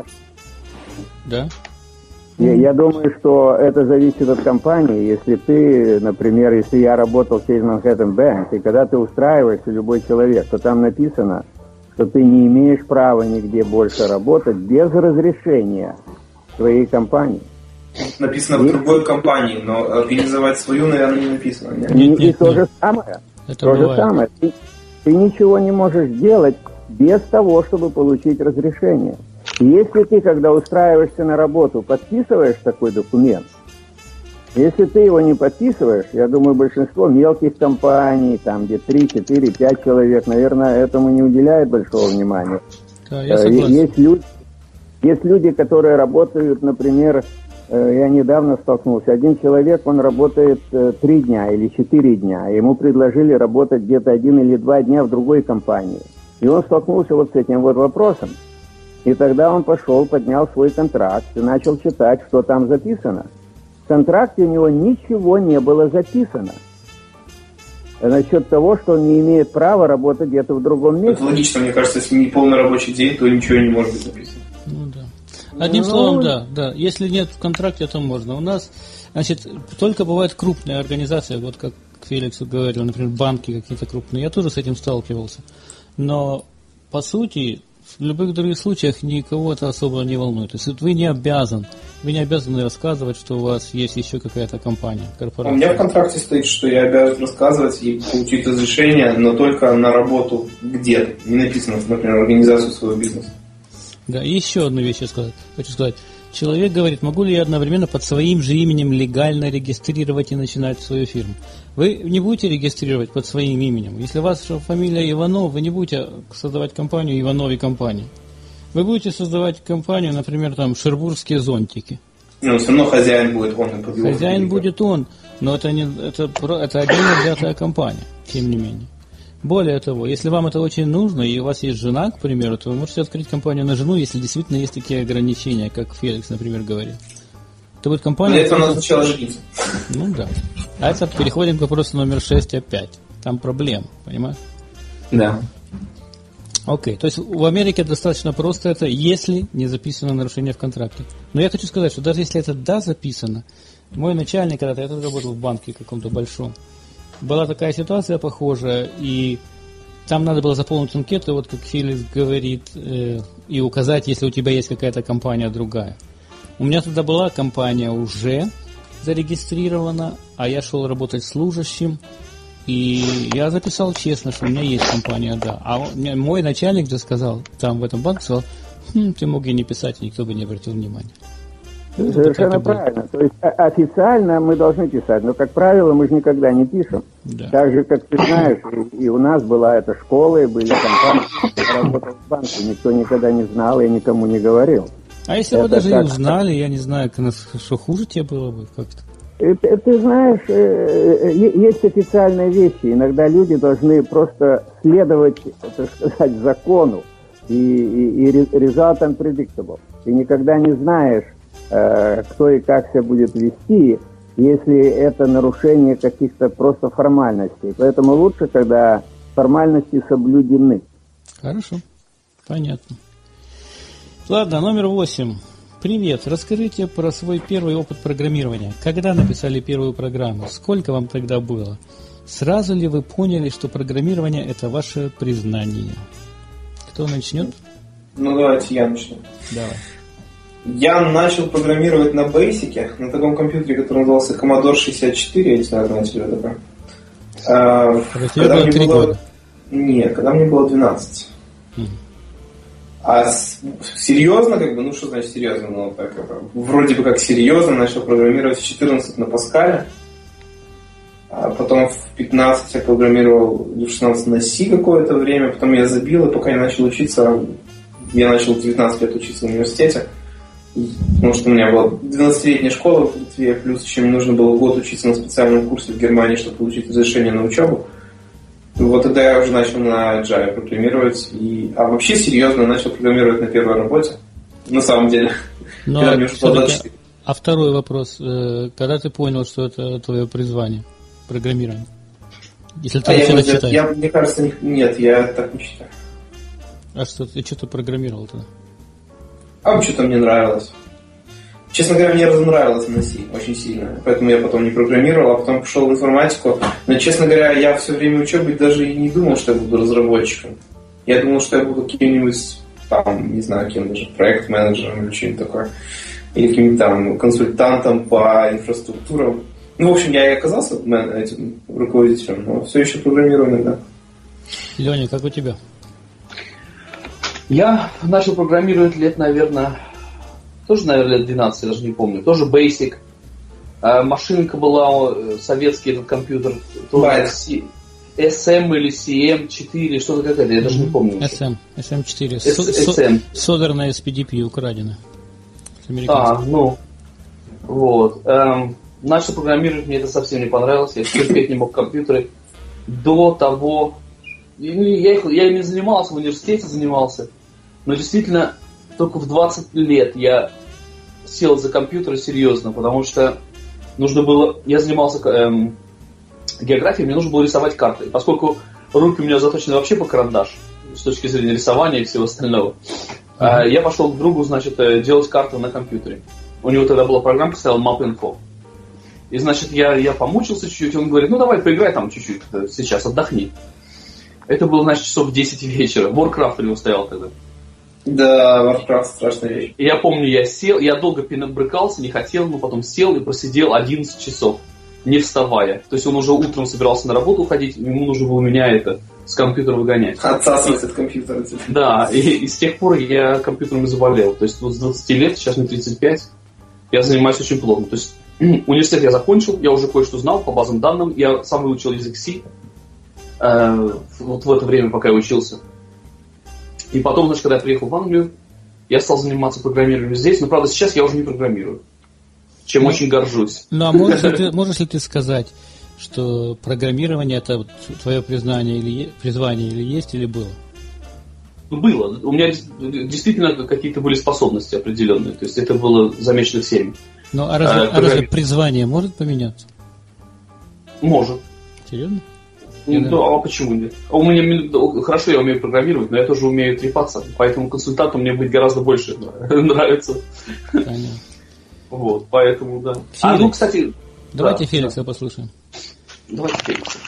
Да? Я думаю, что это зависит от компании. Если ты, например, если я работал через Manhattan Bank, и когда ты устраиваешься, любой человек, то там написано, что ты не имеешь права нигде больше работать без разрешения своей компании. Написано в другой компании, но организовать свою, наверное, не написано. Нет. То же самое. Это то бывает. же самое. Ты ничего не можешь делать без того, чтобы получить разрешение. Если ты, когда устраиваешься на работу, подписываешь такой документ, если ты его не подписываешь, я думаю, большинство мелких компаний, там где 3, 4, 5 человек, наверное, этому не уделяет большого внимания. Да, я согласен. Есть люди, которые работают, например, я недавно столкнулся, один человек, он работает 3 дня или 4 дня, ему предложили работать где-то 1 или 2 дня в другой компании. И он столкнулся вот с этим вот вопросом. И тогда он пошел, поднял свой контракт и начал читать, что там записано. В контракте у него ничего не было записано насчет того, что он не имеет права работать где-то в другом месте. Это логично, мне кажется, если не полный рабочий день, то ничего не может быть записано. Ну да. Одним словом, да. Если нет в контракте, то можно. У нас, значит, только бывают крупные организации, вот как Феликс говорил, например, банки какие-то крупные. Я тоже с этим сталкивался. Но, по сути, в любых других случаях никого это особо не волнует. То есть вы не обязаны рассказывать, что у вас есть еще какая-то компания, корпорация. У меня в контракте стоит, что я обязан рассказывать и получить разрешение, но только на работу где-то. Не написано, например, организацию своего бизнеса. Да, и еще одну вещь хочу сказать. Человек говорит, могу ли я одновременно под своим же именем легально регистрировать и начинать свою фирму? Вы не будете регистрировать под своим именем. Если ваша фамилия Иванов, вы не будете создавать компанию Иванов и компания. Вы будете создавать компанию, например, там, Шербургские зонтики. Ну, все равно хозяин будет он. И под его Хозяин фамилию. будет он, но это отдельно взятая компания, тем не менее. Более того, если вам это очень нужно, и у вас есть жена, к примеру, то вы можете открыть компанию на жену, если действительно есть такие ограничения, как Феликс, например, говорил. Это будет компания... Для этого надо сначала жениться. Ну да. А это переходим к вопросу номер 6 опять. Там проблема, понимаешь? Да. Окей, то есть в Америке достаточно просто это, если не записано нарушение в контракте. Но я хочу сказать, что даже если это да записано, мой начальник, когда-то я тоже работал в банке каком-то большом, была такая ситуация похожая, и там надо было заполнить анкету, вот как Феликс говорит, и указать, если у тебя есть какая-то компания другая. У меня тогда была компания уже зарегистрирована, а я шел работать служащим, и я записал честно, что у меня есть компания, да. А мой начальник же сказал, там в этом банке сказал, ты мог и не писать, и никто бы не обратил внимания. Совершенно правильно. То есть официально мы должны писать, но, как правило, мы же никогда не пишем. Да. Так же, как ты знаешь, и у нас была эта школа, и были компании, я работал в банке, никто никогда не знал и никому не говорил. А если бы даже и узнали, я не знаю, что хуже тебе было бы как-то? Ты знаешь, есть официальные вещи. Иногда люди должны просто следовать, так сказать, закону. И result unpredictable. Ты никогда не знаешь, кто и как себя будет вести, если это нарушение каких-то просто формальностей. Поэтому лучше, когда формальности соблюдены. Хорошо, понятно. Ладно, номер 8. Привет, расскажите про свой первый опыт программирования. Когда написали первую программу? Сколько вам тогда было? Сразу ли вы поняли, что программирование – это ваше признание? Кто начнет? Ну, давайте я начну. Давай. Я начал программировать на Basic, на таком компьютере, который назывался Commodore 64, я не знаю, знаете ли вы такое. Тебе было 3 года? Нет, когда мне было 12. А серьезно, ну что значит серьезно? Ну, так, вроде бы как серьезно начал программировать в 14 на Паскале. А потом в 15 я программировал, в 16 на C какое-то время, потом я забил, и пока я начал учиться, я начал в 19 лет учиться в университете, потому что у меня была 12-летняя школа в Литве, плюс еще мне нужно было год учиться на специальном курсе в Германии, чтобы получить разрешение на учебу. Вот тогда я уже начал на Java программировать, а вообще серьезно начал программировать на первой работе, на самом деле. Но а второй вопрос, когда ты понял, что это твое призвание, программирование? Если ты вообще так считаешь. Мне кажется, нет, я так не считаю. А что ты программировал тогда? А что-то мне нравилось. Честно говоря, мне разонравилось на C очень сильно, поэтому я потом не программировал, а потом пошел в информатику. Но, честно говоря, я все время учебы даже и не думал, что я буду разработчиком. Я думал, что я буду каким-нибудь, там, не знаю, кем даже, проект-менеджером или что-нибудь такое. Или каким-то там консультантом по инфраструктурам. Ну, в общем, я и оказался этим руководителем, но все еще программирую иногда. Леня, как у тебя? Я начал программировать лет, наверное, лет 12, я даже не помню. Тоже Basic. Машинка была, советский этот компьютер. SM или CM4, что-то какое-то, я даже не помню. SM4. SM. Содерная с PDP украдена. Вот. Начал программировать, мне это совсем не понравилось. Я терпеть не мог компьютеры. До того... Я ими занимался, в университете занимался. Но действительно, только в 20 лет я сел за компьютер серьезно, потому что нужно было... Я занимался географией, мне нужно было рисовать карты. И поскольку руки у меня заточены вообще по карандаш, с точки зрения рисования и всего остального, я пошел к другу, делать карты на компьютере. У него тогда была программа, стояла Map.info. И, я помучился чуть-чуть, он говорит, давай поиграй там чуть-чуть, сейчас отдохни. Это было, часов в 10 вечера. Warcraft у него стоял тогда. Да, Warcraft страшная вещь. И я помню, я сел, я долго брыкался, не хотел, но потом сел и просидел 11 часов, не вставая. То есть он уже утром собирался на работу уходить, ему нужно было меня с компьютера выгонять. Отсасывать от компьютера. Да, и с тех пор я компьютерами заболел. То есть вот с 20 лет, сейчас мне 35, я занимаюсь очень плотно. То есть университет я закончил, я уже кое-что знал по базам данным, я сам выучил язык C, вот в это время, пока я учился. И потом, значит, когда я приехал в Англию, я стал заниматься программированием здесь, но, правда, сейчас я уже не программирую, чем очень горжусь. Ну, а можешь ли ты сказать, что программирование это твое признание призвание или есть, или было? Было. У меня действительно какие-то были способности определенные, то есть это было замечено всеми. Ну, а разве призвание может поменяться? Может. Серьезно? А почему нет? У меня хорошо, я умею программировать, но я тоже умею трепаться, поэтому консультантом мне быть гораздо больше нравится. Понятно. Вот, поэтому да. Феликс. Кстати, давайте Феликса послушаем. Давайте Феликса.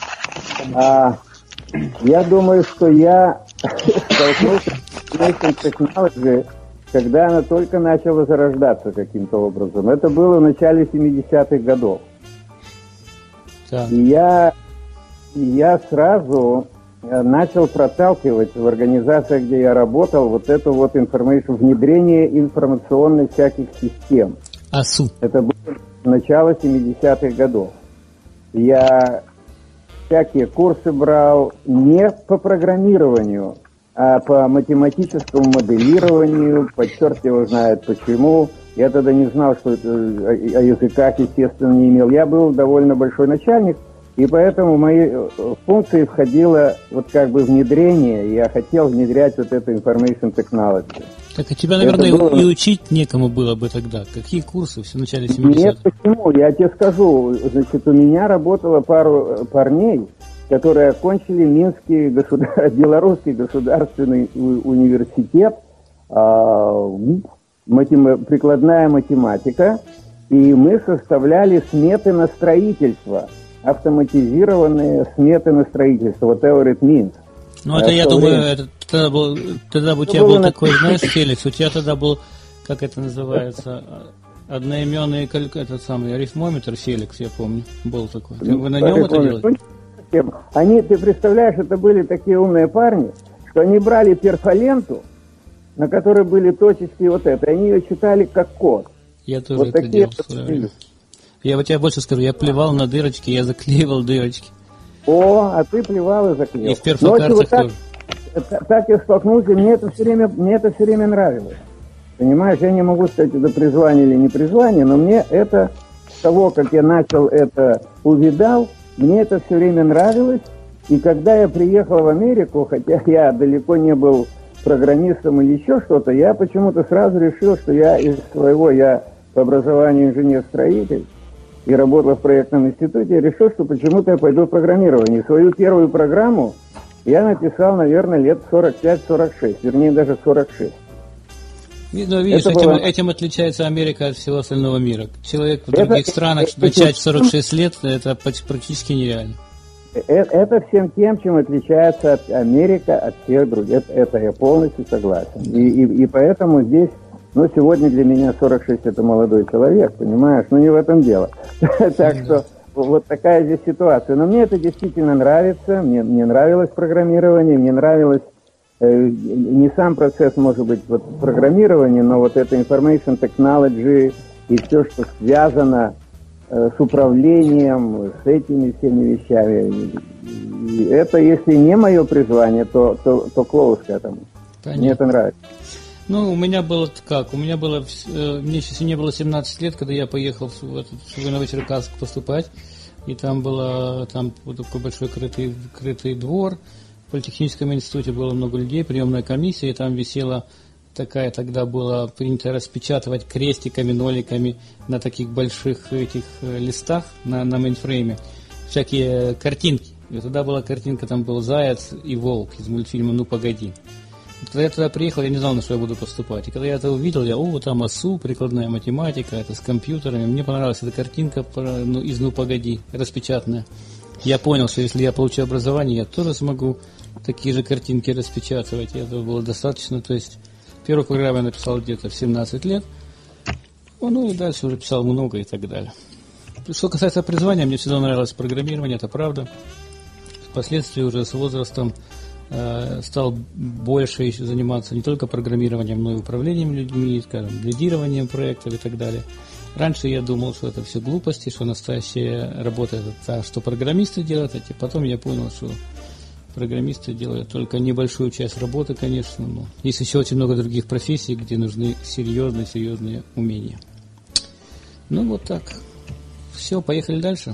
Я думаю, что я столкнулся с Information Technology, когда она только начала зарождаться каким-то образом. Это было в начале 70-х годов. Так. И я сразу начал проталкивать в организациях, где я работал, вот это вот внедрение информационных всяких систем. АСУ. Это было начало 70-х годов. Я всякие курсы брал не по программированию, а по математическому моделированию, по черт его знает почему. Я тогда не знал, что это о языках, естественно, не имел. Я был довольно большой начальник, и поэтому в мои функции входило вот как бы внедрение. Я хотел внедрять вот это Information Technology. Так, а тебя, наверное, и учить некому было бы тогда. Какие курсы в начале 70-х? Нет, почему? Я тебе скажу. Значит, у меня работало пару парней, которые окончили Минский Белорусский государственный университет, прикладная математика, и мы составляли сметы на строительство, автоматизированные сметы на строительство, whatever it means. Ну, это, я думаю, тогда у тебя был такой, знаешь, Феликс, у тебя тогда был, как это называется, одноименный этот самый арифмометр, Феликс, я помню, был такой. Вы на нем это делали? Ты представляешь, это были такие умные парни, что они брали перфоленту, на которой были точечки вот это, и они ее читали как код. Я тоже это делал в свое время. Я тебе больше скажу, я плевал на дырочки, я заклеивал дырочки. О, а ты плевал и заклеил. И в перфокартах тоже. Так я столкнулся, мне это все время нравилось. Понимаешь, я не могу сказать, это призвание или не призвание, но мне это, с того, как я начал это увидал, мне это все время нравилось. И когда я приехал в Америку, хотя я далеко не был программистом или еще что-то, я почему-то сразу решил, что я по образованию инженер-строитель, и работал в проектном институте, я решил, что почему-то я пойду в программирование. Свою первую программу я написал, наверное, лет 45-46, вернее, даже 46. Ну, видишь, этим отличается Америка от всего остального мира. Человек в других странах начать в 46 лет, это практически нереально. Это всем тем, чем отличается Америка от всех других. Это я полностью согласен. И поэтому здесь... сегодня для меня 46 это молодой человек, понимаешь? Не в этом дело. Так что вот такая здесь ситуация. Но мне это действительно нравится. Мне нравилось программирование, мне нравилось не сам процесс, может быть, программирования, но вот это information technology и все, что связано с управлением, с этими всеми вещами. И это, если не мое призвание, то close к этому. Понятно. Мне это нравится. У меня было как? Мне сейчас не было 17 лет, когда я поехал в Новочеркасск поступать, и там вот такой большой крытый двор, в политехническом институте было много людей, приемная комиссия, и там висела такая, тогда было принято распечатывать крестиками, ноликами на таких больших этих листах на мейнфрейме всякие картинки. И тогда была картинка, там был заяц и волк из мультфильма «Ну, погоди». Когда я туда приехал, я не знал, на что я буду поступать. И когда я это увидел, там АСУ, прикладная математика, это с компьютерами. Мне понравилась эта картинка из «Ну, погоди», распечатанная. Я понял, что если я получу образование, я тоже смогу такие же картинки распечатывать. И этого было достаточно. То есть первую программу я написал где-то в 17 лет. И дальше уже писал много и так далее. Что касается призвания, мне всегда нравилось программирование, это правда. впоследствии уже с возрастом стал больше еще заниматься не только программированием, но и управлением людьми, скажем, лидированием проектов и так далее. Раньше я думал, что это все глупости, что настоящая работа это та, что программисты делают, а потом я понял, что программисты делают только небольшую часть работы, конечно, но есть еще очень много других профессий, где нужны серьезные умения. Ну, вот так. Все, поехали дальше.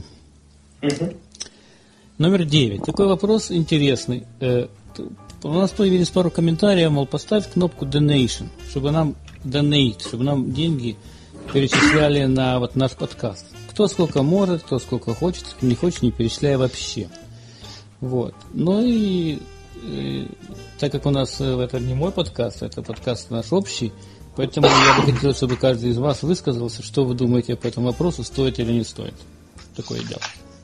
Номер 9. Такой вопрос интересный. У нас появились пару комментариев, мол, поставь кнопку Donation, чтобы нам деньги перечисляли на вот наш подкаст. Кто сколько может, кто сколько хочет, не хочет, не перечисляя вообще. Вот. Ну и так как у нас это не мой подкаст, это подкаст наш общий, поэтому я бы хотел, чтобы каждый из вас высказался, что вы думаете по этому вопросу, стоит или не стоит такое дело.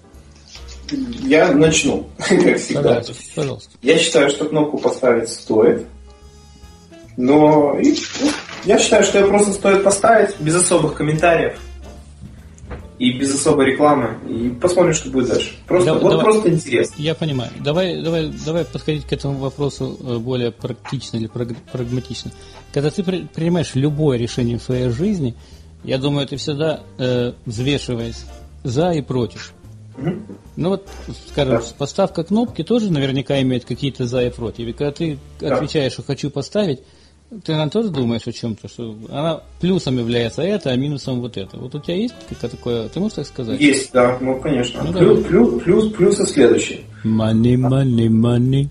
Я начну, как всегда. Пожалуйста. Я считаю, что кнопку поставить стоит. Но я считаю, что ее просто стоит поставить без особых комментариев и без особой рекламы. И посмотрим, что будет дальше. Просто интересно. Я понимаю. Давай подходить к этому вопросу более практично или прагматично. Когда ты принимаешь любое решение в своей жизни, я думаю, ты всегда взвешиваешь за и против. Ну вот, скажем, поставка кнопки тоже наверняка имеет какие-то за и против. И когда ты отвечаешь, что хочу поставить, ты, наверное, тоже думаешь о чем-то, что она плюсом является это, а минусом вот это. Вот у тебя есть какое-то такое, ты можешь так сказать? Есть, да, ну конечно. Ну, плюсы следующие. Money.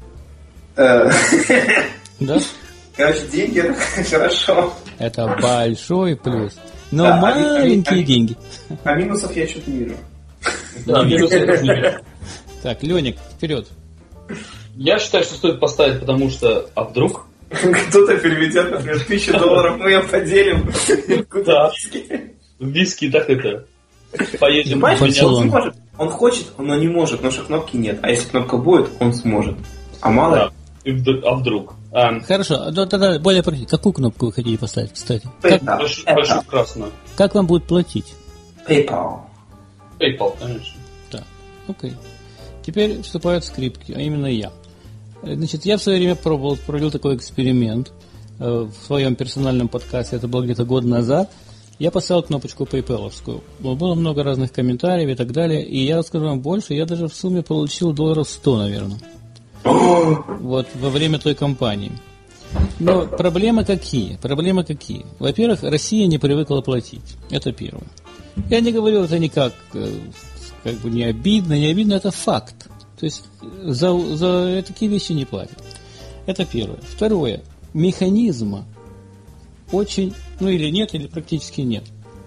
Да? Короче, деньги это хорошо. Это большой плюс. Но маленькие деньги. А минусов я что-то не вижу. Да, минусов я тоже не вижу. Так, Леник, вперед. Я считаю, что стоит поставить, потому что, а вдруг? Кто-то переведет, например, $1000, мы ее поделим. Да. Виски, так это. Поедем. Понимаешь, он хочет, но не может, потому что кнопки нет. А если кнопка будет, он сможет. А мало ли. А вдруг? Хорошо, тогда более практично. Какую кнопку вы хотите поставить, кстати? Большую красную. Как вам будут платить? PayPal, конечно. Так, окей. Теперь вступают скрипки, а именно я. Значит, я в свое время провел такой эксперимент в своем персональном подкасте, это было где-то год назад. Я поставил кнопочку PayPal-овскую. Было много разных комментариев и так далее, и я расскажу вам больше, я даже в сумме получил $100, наверное. Вот, во время той кампании. Но проблемы какие? Во-первых, Россия не привыкла платить. Это первое. Я не говорю это никак, как бы не обидно, это факт. То есть за такие вещи не платят. Это первое. Второе. Механизма очень, или нет, или практически нет.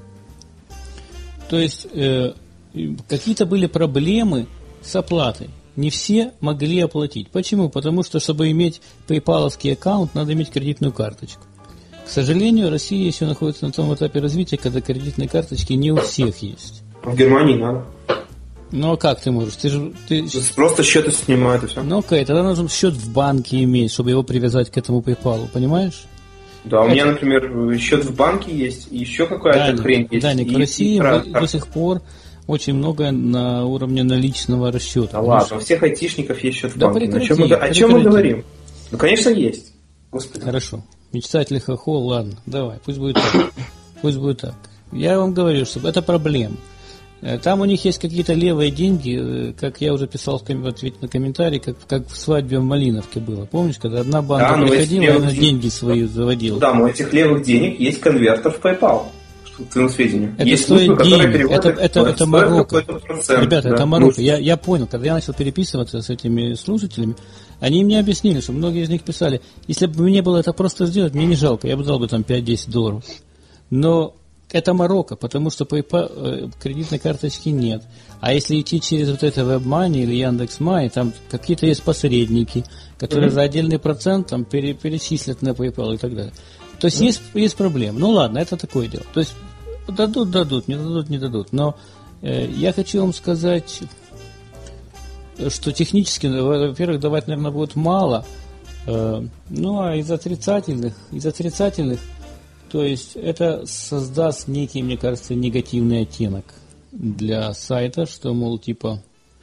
То есть какие-то были проблемы с оплатой. Не все могли оплатить. Почему? Потому что, чтобы иметь PayPal-овский аккаунт, надо иметь кредитную карточку. К сожалению, Россия еще находится на том этапе развития, когда кредитные карточки не у всех есть. В Германии надо. Ну а как ты можешь? Ты просто счеты снимают и все. Ну окей, тогда нужен счет в банке иметь, чтобы его привязать к этому PayPal, понимаешь? Да, у меня, например, счет в банке есть, и еще какая-то хрень есть. Даник, в России до сих пор очень много на уровне наличного расчета. Да ладно, у всех айтишников есть счет в банке. О чем мы говорим? Ну, конечно, есть. Господи. Хорошо. Мечтатель хохол, ладно, давай, пусть будет так. Я вам говорю, что это проблема. Там у них есть какие-то левые деньги, как я уже писал в ответе на комментарий, как в свадьбе в Малиновке было. Помнишь, когда одна банка приходила и она деньги свои заводила? Да, но у этих левых денег есть конвертер в PayPal. К твоему сведению. Это есть стоит денег, это Марокко. Ребята, это Марокко. Я понял, когда я начал переписываться с этими слушателями, они мне объяснили, что многие из них писали, если бы мне было это просто сделать, мне не жалко, я бы дал бы там $5-10. Но это Марокко, потому что PayPal, кредитной карточки нет. А если идти через вот это WebMoney или Яндекс.Май, там какие-то есть посредники, которые за отдельный процент там перечислят на PayPal и так далее. То есть есть проблемы. Ну ладно, это такое дело. То есть дадут, не дадут. Но я хочу вам сказать, что технически, во-первых, давать, наверное, будет мало. Ну а из отрицательных, то есть это создаст некий, мне кажется, негативный оттенок для сайта, что, мол, типа,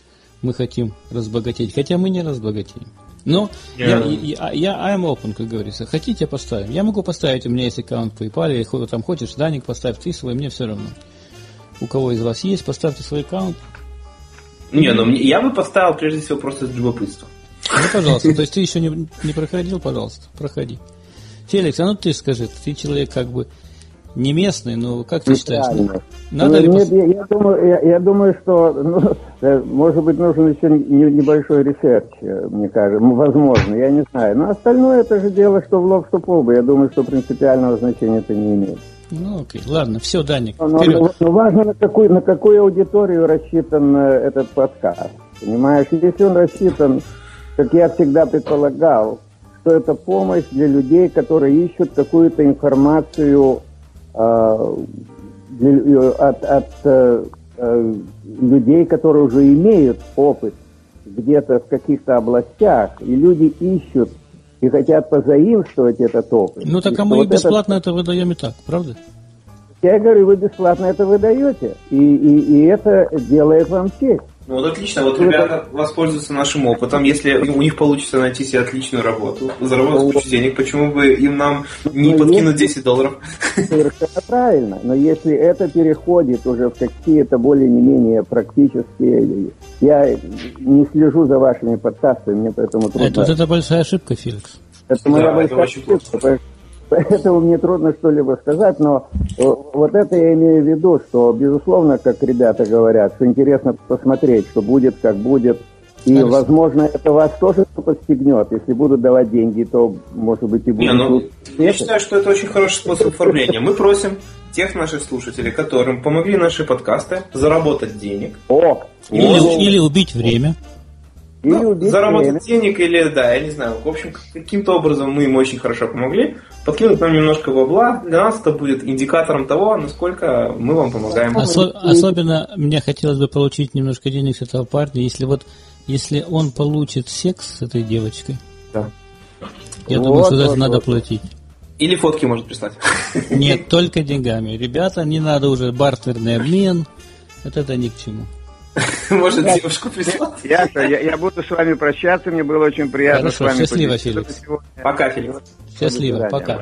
мы хотим разбогатеть, хотя мы не разбогатеем. Но я I'm open, как говорится. Хотите, поставим. Я могу поставить, у меня есть аккаунт PayPal, или там хочешь, Даник, поставь ты свой, мне все равно. У кого из вас есть, поставьте свой аккаунт. Не, ну я бы поставил прежде всего просто из любопытства. Ну, пожалуйста, то есть ты еще не проходил, пожалуйста, проходи. Феликс, а ну ты скажи, ты человек как бы не местный, но как ты считаешь? Надо ли я думаю, что может быть нужен еще небольшой ресерч, мне кажется, возможно, я не знаю. Но остальное это же дело, что в лоб, что по лбу. Я думаю, что принципиального значения это не имеет. Ну окей, ладно, все, Даник, вперед. Но важно, на какую аудиторию рассчитан этот подкаст. Понимаешь, если он рассчитан, как я всегда предполагал, что это помощь для людей, которые ищут какую-то информацию от людей, которые уже имеют опыт где-то в каких-то областях, и люди ищут и хотят позаимствовать этот опыт. Ну так а мы бесплатно это выдаем и так, правда? Я говорю, вы бесплатно это выдаете, и это делает вам честь. Ну вот отлично, вот ребята воспользуются нашим опытом, если у них получится найти себе отличную работу, заработать кучу денег, почему бы им нам не подкинуть $10? Совершенно правильно, но если это переходит уже в какие-то более-менее практические... Я не слежу за вашими подкастами, мне поэтому трудно... Это большая ошибка, Феликс. Это моя большая ошибка, поэтому мне трудно что-либо сказать, но вот это я имею в виду, что, безусловно, как ребята говорят, что интересно посмотреть, что будет, как будет, и, возможно, это вас тоже подстегнет. Если будут давать деньги, то, может быть, и будут... Я считаю, что это очень хороший способ оформления. Мы просим тех наших слушателей, которым помогли наши подкасты, заработать денег. Или убить время. Заработать денег или, да, я не знаю, в общем, каким-то образом мы им очень хорошо помогли. Подкинуть нам немножко бабла, для нас это будет индикатором того, насколько мы вам помогаем. Особенно мне хотелось бы получить немножко денег с этого парня, если он получит секс с этой девочкой. Да. Я думаю, что за это надо платить. Или фотки может прислать. Нет, только деньгами. Ребята, не надо уже бартерный обмен, это ни к чему. Может, девушку прислать? Я буду с вами прощаться, мне было очень приятно с вами. Счастливо, Феликс. Пока, Феликс. Счастливо, пока.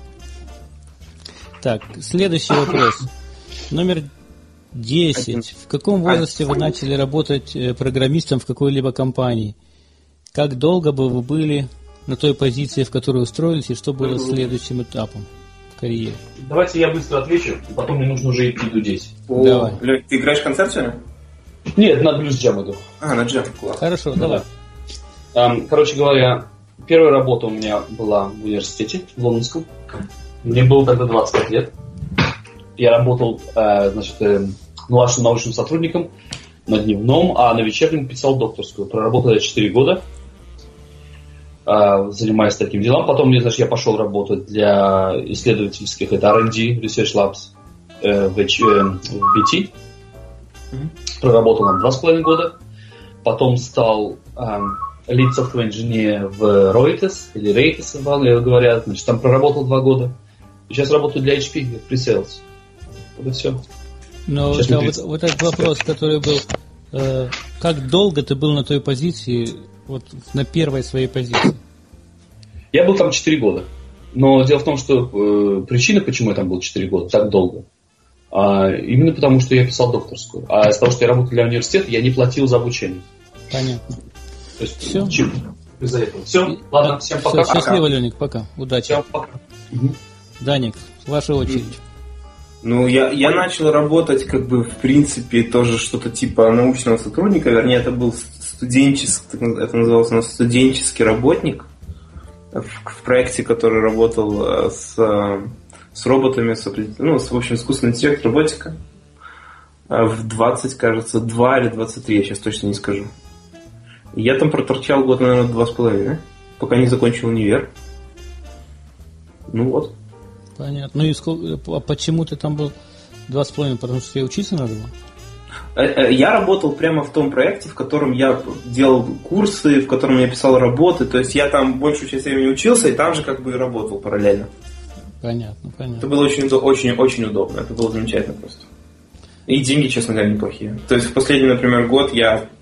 Так, следующий вопрос. Номер 10. В каком возрасте вы начали работать программистом в какой-либо компании? Как долго бы вы были на той позиции, в которой устроились, и что было следующим этапом в карьере? Давайте я быстро отвечу, потом мне нужно уже идти дудеть. Давай. Лёнь, ты играешь в концерт сегодня? Нет, на блюз джем иду. На джем, класс. Хорошо, давай. Короче говоря, первая работа у меня была в университете, в Лондонском. Мне было тогда 25 лет. Я работал, младшим научным сотрудником на дневном, а на вечернем писал докторскую. Проработал я 4 года, занимаясь таким делом. Потом я пошел работать для исследовательских, это R&D, Research Labs в BT. Проработал там 2,5 года. Потом стал lead software engineer в Reuters, или Reuters, говорят. Значит, там проработал 2 года. И сейчас работаю для HP, в pre-sales. Вот и все. Но вот этот вопрос, который был, как долго ты был на той позиции, вот на первой своей позиции? Я был там 4 года. Но дело в том, что причина, почему я там был 4 года, так долго, именно потому, что я писал докторскую. А из-за того, что я работал для университета, я не платил за обучение. Понятно. То есть, все? Из-за этого. Все, ладно, всем пока. Все, счастливо, Леник, пока. Удачи. Всем пока. Даник, ваша очередь. Ну, я начал работать, как бы, в принципе, тоже что-то типа научного сотрудника, вернее, это был это называлось у нас студенческий работник в проекте, который работал с роботами, в общем, искусственный интеллект, роботика. В 20, кажется, 2 или 23, я сейчас точно не скажу. Я там проторчал год, наверное, 2,5, пока не закончил универ. Ну вот. Понятно. Ну и почему ты там был 2,5? Потому что тебе учиться надо было? Я работал прямо в том проекте, в котором я делал курсы, в котором я писал работы. То есть я там большую часть времени учился и там же как бы и работал параллельно. Понятно. Это было очень удобно. Это было замечательно просто. И деньги, честно говоря, неплохие. То есть в последний, например, год я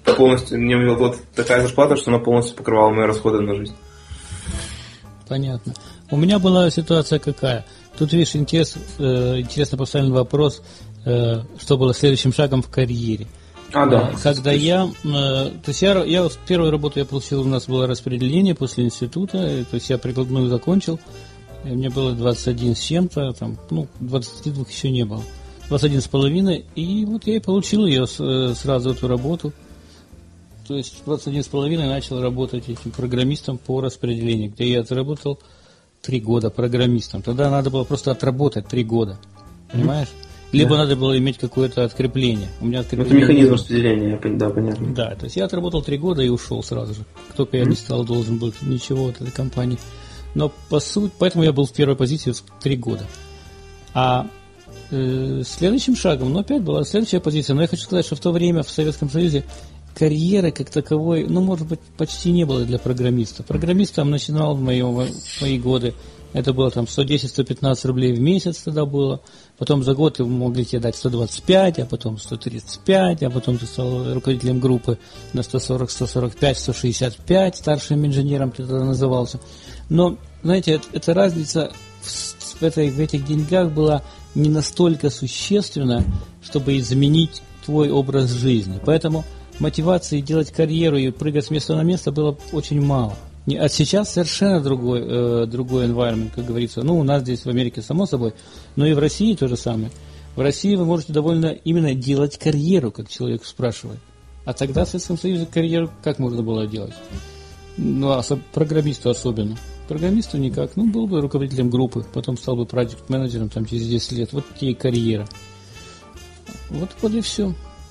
полностью, мне была такая зарплата, что она полностью покрывала мои расходы на жизнь. Понятно. У меня была ситуация какая? Тут, видишь, интересно поставлен вопрос, что было следующим шагом в карьере. Да. Когда я первую работу я получил, у нас было распределение после института, то есть я прикладную закончил, и мне было 21 с чем-то, 22 еще не было, 21,5, и вот я и получил ее сразу, эту работу. То есть 21,5 начал работать этим программистом по распределению, где я отработал 3 года программистом. Тогда надо было просто отработать 3 года, понимаешь? Либо надо было иметь какое-то открепление. У меня открепление. Это механизм распределения, да, понятно. Да, то есть я отработал 3 года и ушел сразу же. Как только я не стал должен был ничего от этой компании. Но по сути, поэтому я был в первой позиции 3 года. А следующим шагом, опять была следующая позиция. Но я хочу сказать, что в то время в Советском Союзе карьеры как таковой, может быть, почти не было для программиста. Программистом начинал в мои годы. Это было 110-115 рублей в месяц тогда было. Потом за год могли тебе дать 125, а потом 135, а потом ты стал руководителем группы на 140, 145, 165, старшим инженером ты тогда назывался. Но, знаете, эта разница в этих деньгах была не настолько существенна, чтобы изменить твой образ жизни. Поэтому мотивации делать карьеру и прыгать с места на место было очень мало. А сейчас совершенно другой environment, как говорится. У нас здесь в Америке само собой, но и в России то же самое. В России вы можете довольно именно делать карьеру, как человек спрашивает. А тогда в Советском Союзе карьеру как можно было делать? Программисту особенно. Программисту никак. Был бы руководителем группы, потом стал бы проект-менеджером через 10 лет. Вот тебе и карьера. Вот и все.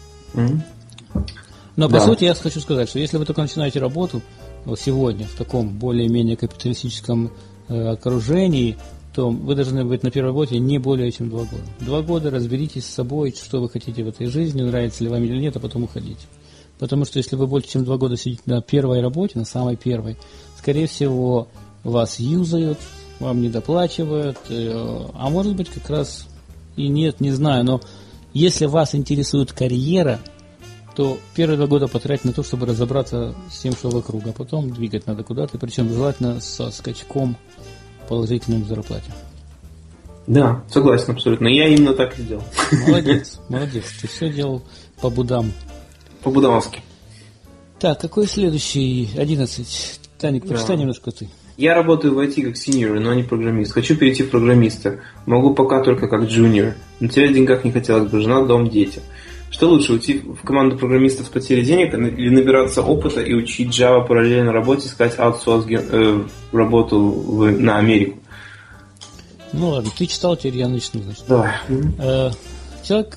Но по сути я хочу сказать, что если вы только начинаете работу сегодня в таком более-менее капиталистическом окружении, то вы должны быть на первой работе не более чем 2 года. 2 года разберитесь с собой, что вы хотите в этой жизни, нравится ли вам или нет, а потом уходите. Потому что если вы больше чем 2 года сидите на первой работе, на самой первой, скорее всего, вас юзают, вам недоплачивают, а может быть как раз и нет, не знаю, но если вас интересует карьера, то первые 2 года потратить на то, чтобы разобраться с тем, что вокруг, а потом двигать надо куда-то, причем желательно со скачком положительным в зарплате. Да, согласен абсолютно. Я именно так и сделал. Молодец, ты все делал по будам. По-будамовски. Так, какой следующий? 11. Таник, прочитай немножко ты. Я работаю в IT как senior, но не программист. Хочу перейти в программиста. Могу пока только как junior. Но терять в деньгах не хотелось бы. Жена, дом, дети. Что лучше, уйти в команду программистов с потерей денег или набираться опыта и учить Java параллельно работе, искать аутсорс работу на Америку? Ладно, ты читал, теперь я начну. Давай. Человек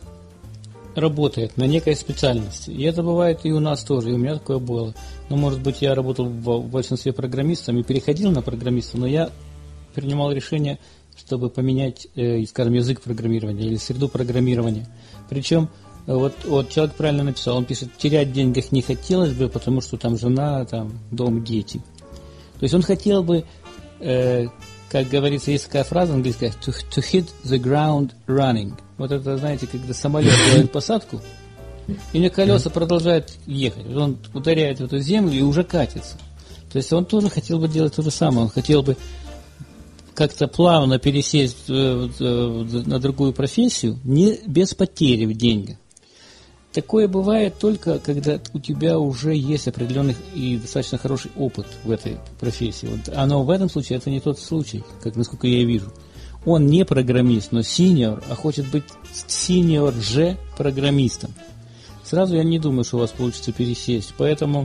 работает на некой специальности, и это бывает и у нас тоже, и у меня такое было. Может быть, я работал в большинстве программистом и переходил на программиста, но я принимал решение, чтобы поменять, скажем, язык программирования или среду программирования. Причем, вот человек правильно написал, он пишет, терять в деньгах не хотелось бы, потому что там жена, дом, дети. То есть он хотел бы, как говорится, есть такая фраза английская, to hit the ground running. Вот это, знаете, когда самолет делает посадку, и на колеса продолжает ехать. Он ударяет в эту землю и уже катится. То есть он тоже хотел бы делать то же самое. Он хотел бы как-то плавно пересесть на другую профессию, без потери в деньгах. Такое бывает только, когда у тебя уже есть определенный и достаточно хороший опыт в этой профессии. Но в этом случае это не тот случай, насколько я вижу. Он не программист, но синьор, а хочет быть синьор же программистом. Сразу я не думаю, что у вас получится пересесть. Поэтому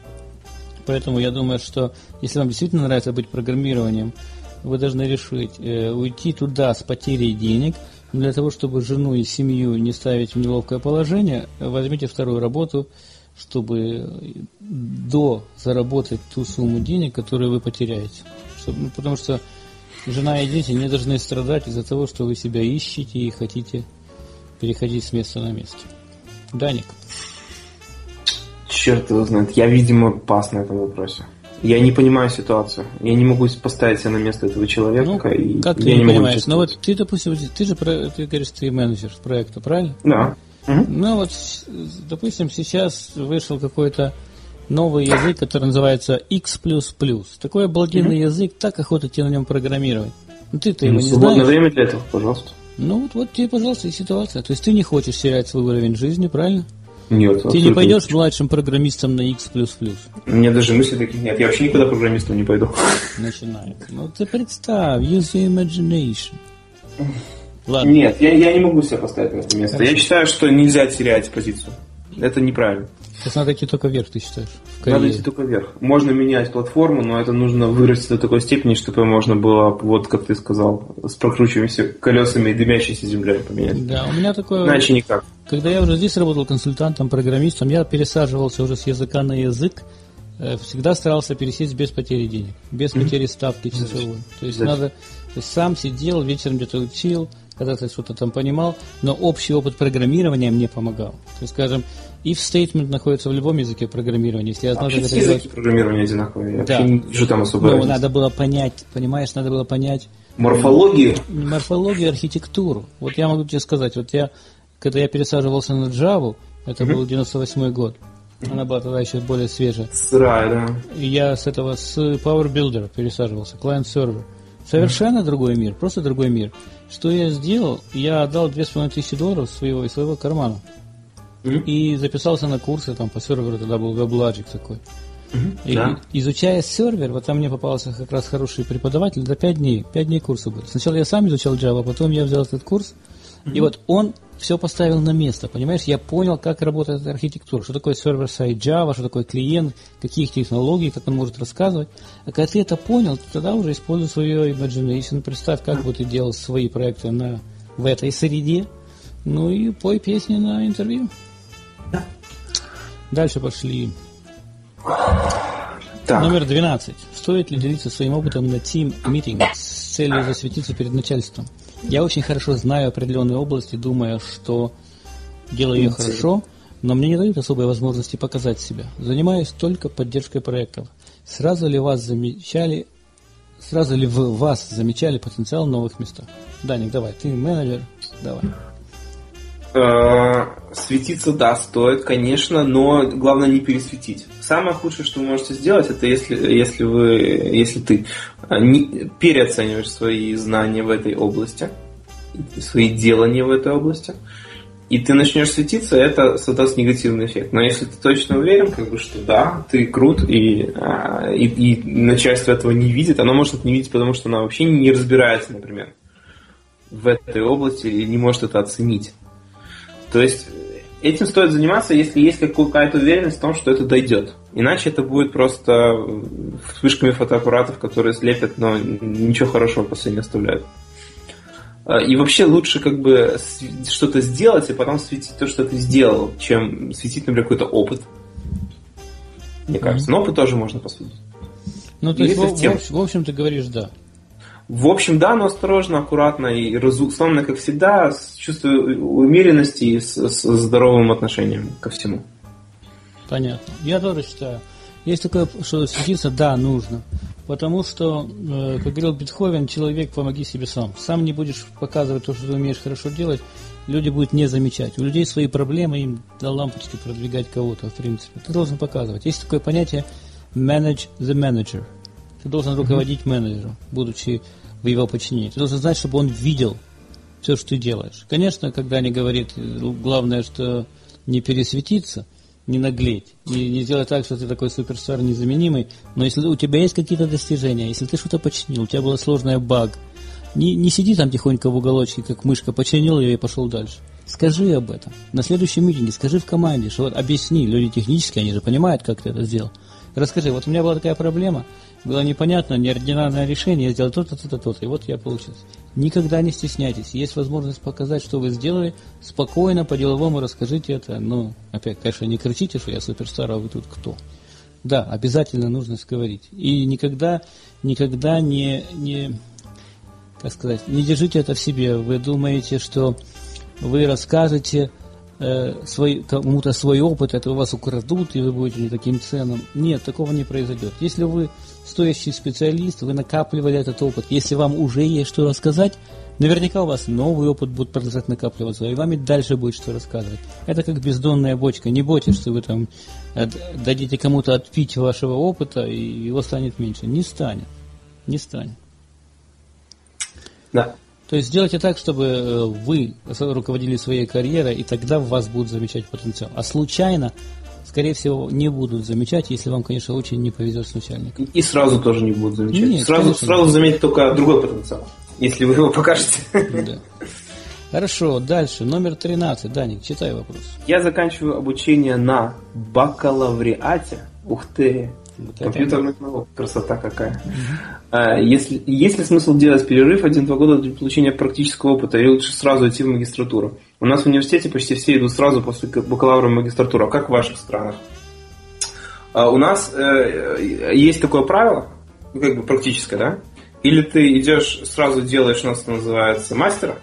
я думаю, что если вам действительно нравится быть программированием, вы должны решить уйти туда с потерей денег. Для того, чтобы жену и семью не ставить в неловкое положение, возьмите вторую работу, чтобы заработать ту сумму денег, которую вы потеряете. Потому что жена и дети не должны страдать из-за того, что вы себя ищете и хотите переходить с места на место. Даник. Черт его знает. Я, видимо, пас на этом вопросе. Я не понимаю ситуацию. Я не могу поставить себя на место этого человека. Как ты не понимаешь? Ты, допустим, ты говоришь, ты менеджер проекта, правильно? Да. Ну вот, допустим, сейчас вышел какой-то новый язык, который называется X++. Такой обалденный язык, так охота тебе на нем программировать. Ну ты-то его не знаешь. Свободное время для этого, пожалуйста. Ну вот тебе, пожалуйста, и ситуация. То есть ты не хочешь терять свой уровень жизни, правильно? Нет. Ты не пойдешь младшим программистом на X++. У меня даже мыслей таких нет. Я вообще никуда программистом не пойду. Начинает. Ну ты представь, use your imagination. Ладно. Нет, я не могу себя поставить на это место. Хорошо. Я считаю, что нельзя терять позицию. Это неправильно. Сейчас надо идти только вверх, ты считаешь? Надо идти только вверх. Можно менять платформу, но это нужно вырасти до такой степени, чтобы можно было, вот как ты сказал, с прокручиваемыми колесами и дымящейся землей поменять. Да, у меня такое... Иначе никак. Когда я уже здесь работал консультантом, программистом, я пересаживался уже с языка на язык, всегда старался пересесть без потери денег, без потери ставки часовой. То есть надо... То есть сам сидел, вечером где-то учил, когда-то что-то там понимал, но общий опыт программирования мне помогал. То есть, скажем, if statement находится в любом языке программирования. Если я знаю, как это языки программирования одинаковые. Я вообще не вижу там особо разницы. Надо было понять, понимаешь, надо было понять... Морфологию, архитектуру. Вот я могу тебе сказать, когда я пересаживался на Java, это был 98-й год, она была тогда еще более свежая. Сырая, да. И я с Power Builder пересаживался, client-server. Совершенно другой мир, просто другой мир. Что я сделал? Я отдал $2500 своего кармана. И записался на курсы там по серверу, тогда был WebLogic такой. И, изучая сервер, вот там мне попался как раз хороший преподаватель, за 5 дней курса был. Сначала я сам изучал Java, потом я взял этот курс, и вот он все поставил на место, понимаешь? Я понял, как работает эта архитектура, что такое сервер-сайд Java, что такое клиент, каких технологий, как он может рассказывать. А когда ты это понял, то тогда уже используй свое imagination, представь, как бы ты делал свои проекты в этой среде, ну и пой песни на интервью. Да. Дальше пошли. Так. Номер 12. Стоит ли делиться своим опытом на Team Meeting с целью засветиться перед начальством? Я очень хорошо знаю определенные области, думая, что делаю ее хорошо, но мне не дают особой возможности показать себя. Занимаюсь только поддержкой проектов. Сразу ли в вас замечали потенциал в новых местах? Даник, давай, ты менеджер, давай. Светиться, да, стоит, конечно, но главное не пересветить. Самое худшее, что вы можете сделать, это если ты переоцениваешь свои знания в этой области, свои делания в этой области, и ты начнешь светиться, это создаст негативный эффект. Но если ты точно уверен, что да, ты крут, и начальство этого не видит, оно может это не видеть, потому что оно вообще не разбирается, например, в этой области и не может это оценить. То есть этим стоит заниматься, если есть какая-то уверенность в том, что это дойдет. Иначе это будет просто вспышками фотоаппаратов, которые слепят, но ничего хорошего после не оставляют. И вообще лучше что-то сделать, и потом светить то, что ты сделал, чем светить, например, какой-то опыт. Мне кажется. Но опыт тоже можно посветить. Ну, то есть, в общем, ты говоришь «да». В общем, да, но осторожно, аккуратно и разумно, как всегда, с чувством умеренности и с здоровым отношением ко всему. Понятно. Я тоже считаю. Есть такое, что светиться, да, нужно. Потому что, как говорил Бетховен, человек, помоги себе сам. Сам не будешь показывать то, что ты умеешь хорошо делать, люди будут не замечать. У людей свои проблемы, им до лампочки продвигать кого-то, в принципе. Ты должен показывать. Есть такое понятие manage the manager. Ты должен руководить менеджером, будучи в его подчинении. Ты должен знать, чтобы он видел все, что ты делаешь. Конечно, когда они говорят, главное, что не пересветиться, не наглеть, не сделать так, что ты такой суперстар незаменимый, но если у тебя есть какие-то достижения, если ты что-то починил, у тебя была сложная баг, не сиди там тихонько в уголочке, как мышка, починил ее и пошел дальше. Скажи об этом. На следующем митинге скажи в команде, что вот объясни, люди технические, они же понимают, как ты это сделал. Расскажи, вот у меня была такая проблема, было непонятно, неординарное решение, я сделал то-то, то-то, то-то, и вот я получился. Никогда не стесняйтесь, есть возможность показать, что вы сделали, спокойно, по-деловому расскажите это, но, опять, конечно, не кричите, что я суперстар, а вы тут кто. Да, обязательно нужно говорить. И никогда не держите это в себе, вы думаете, что вы расскажете кому-то свой опыт, это у вас украдут, и вы будете не таким ценным. Нет, такого не произойдет. Если вы стоящий специалист, вы накапливали этот опыт, если вам уже есть что рассказать, Наверняка у вас новый опыт будет продолжать накапливаться, и вам и дальше будет что рассказывать. Это как бездонная бочка. Не бойтесь, что вы там дадите кому-то отпить вашего опыта, и его станет меньше. Не станет. Не станет. Да. То есть сделайте так, чтобы вы руководили своей карьерой, и тогда в вас будут замечать потенциал. А случайно, скорее всего, не будут замечать, если вам, конечно, очень не повезет с начальником. И сразу тоже не будут замечать. Нет, сразу заметят только другой потенциал, если вы его покажете. Да. Хорошо, дальше. Номер 13. Даник, читай вопрос. Я заканчиваю обучение на бакалавриате. Ух ты! Компьютерных наук. Красота какая. Есть ли смысл делать перерыв 1-2 года для получения практического опыта, или лучше сразу идти в магистратуру? У нас в университете почти все идут сразу после бакалавра в магистратуру. А как в ваших странах? У нас есть такое правило, как бы практическое, да? Или ты идешь, сразу делаешь, у нас это называется, мастера,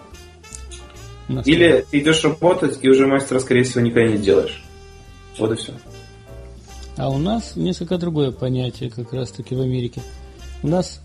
или ты идешь работать, и уже мастера, скорее всего, никогда не делаешь. Вот и все. А у нас несколько другое понятие, как раз таки в Америке. У нас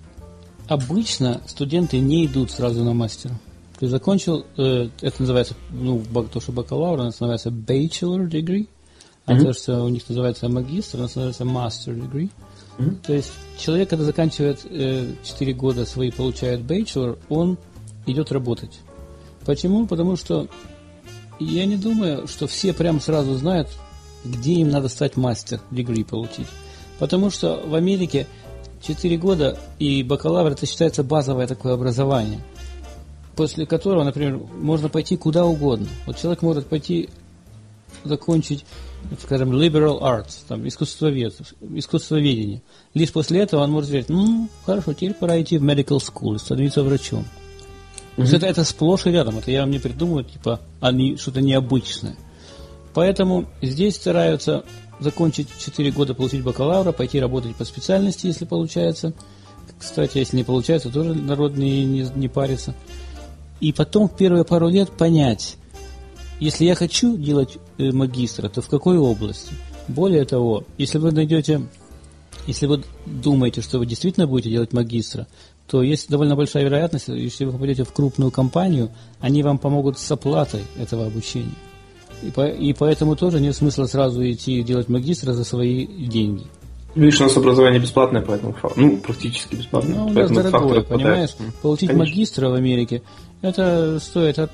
обычно студенты не идут сразу на мастера. Ты закончил, это называется, то, что бакалавр, это называется bachelor degree, а то, что у них называется магистр, это называется master degree. То есть человек, когда заканчивает 4 года свои, получает bachelor, он идет работать. Почему? Потому что я не думаю, что все прям сразу знают, где им надо стать мастер degree получить. Потому что в Америке 4 года и бакалавр это считается базовое такое образование, после которого, например, можно пойти куда угодно. Вот человек может пойти закончить, скажем, liberal arts, там, искусствоведение. Лишь после этого он может сказать, хорошо, теперь пора идти в medical school, становиться врачом. То есть это сплошь и рядом, это я вам не придумываю, типа, что-то необычное. Поэтому здесь стараются закончить 4 года, получить бакалавра, пойти работать по специальности, если получается. Кстати, если не получается, тоже народ не парится. И потом в первые пару лет понять, если я хочу делать магистра, то в какой области? Более того, если вы думаете, что вы действительно будете делать магистра, то есть довольно большая вероятность, если вы попадете в крупную компанию, они вам помогут с оплатой этого обучения. И поэтому тоже нет смысла сразу идти делать магистра за свои деньги. Видишь, у нас образование бесплатное, поэтому практически бесплатное. У нас дорогое, понимаешь? Получить магистра в Америке, это стоит от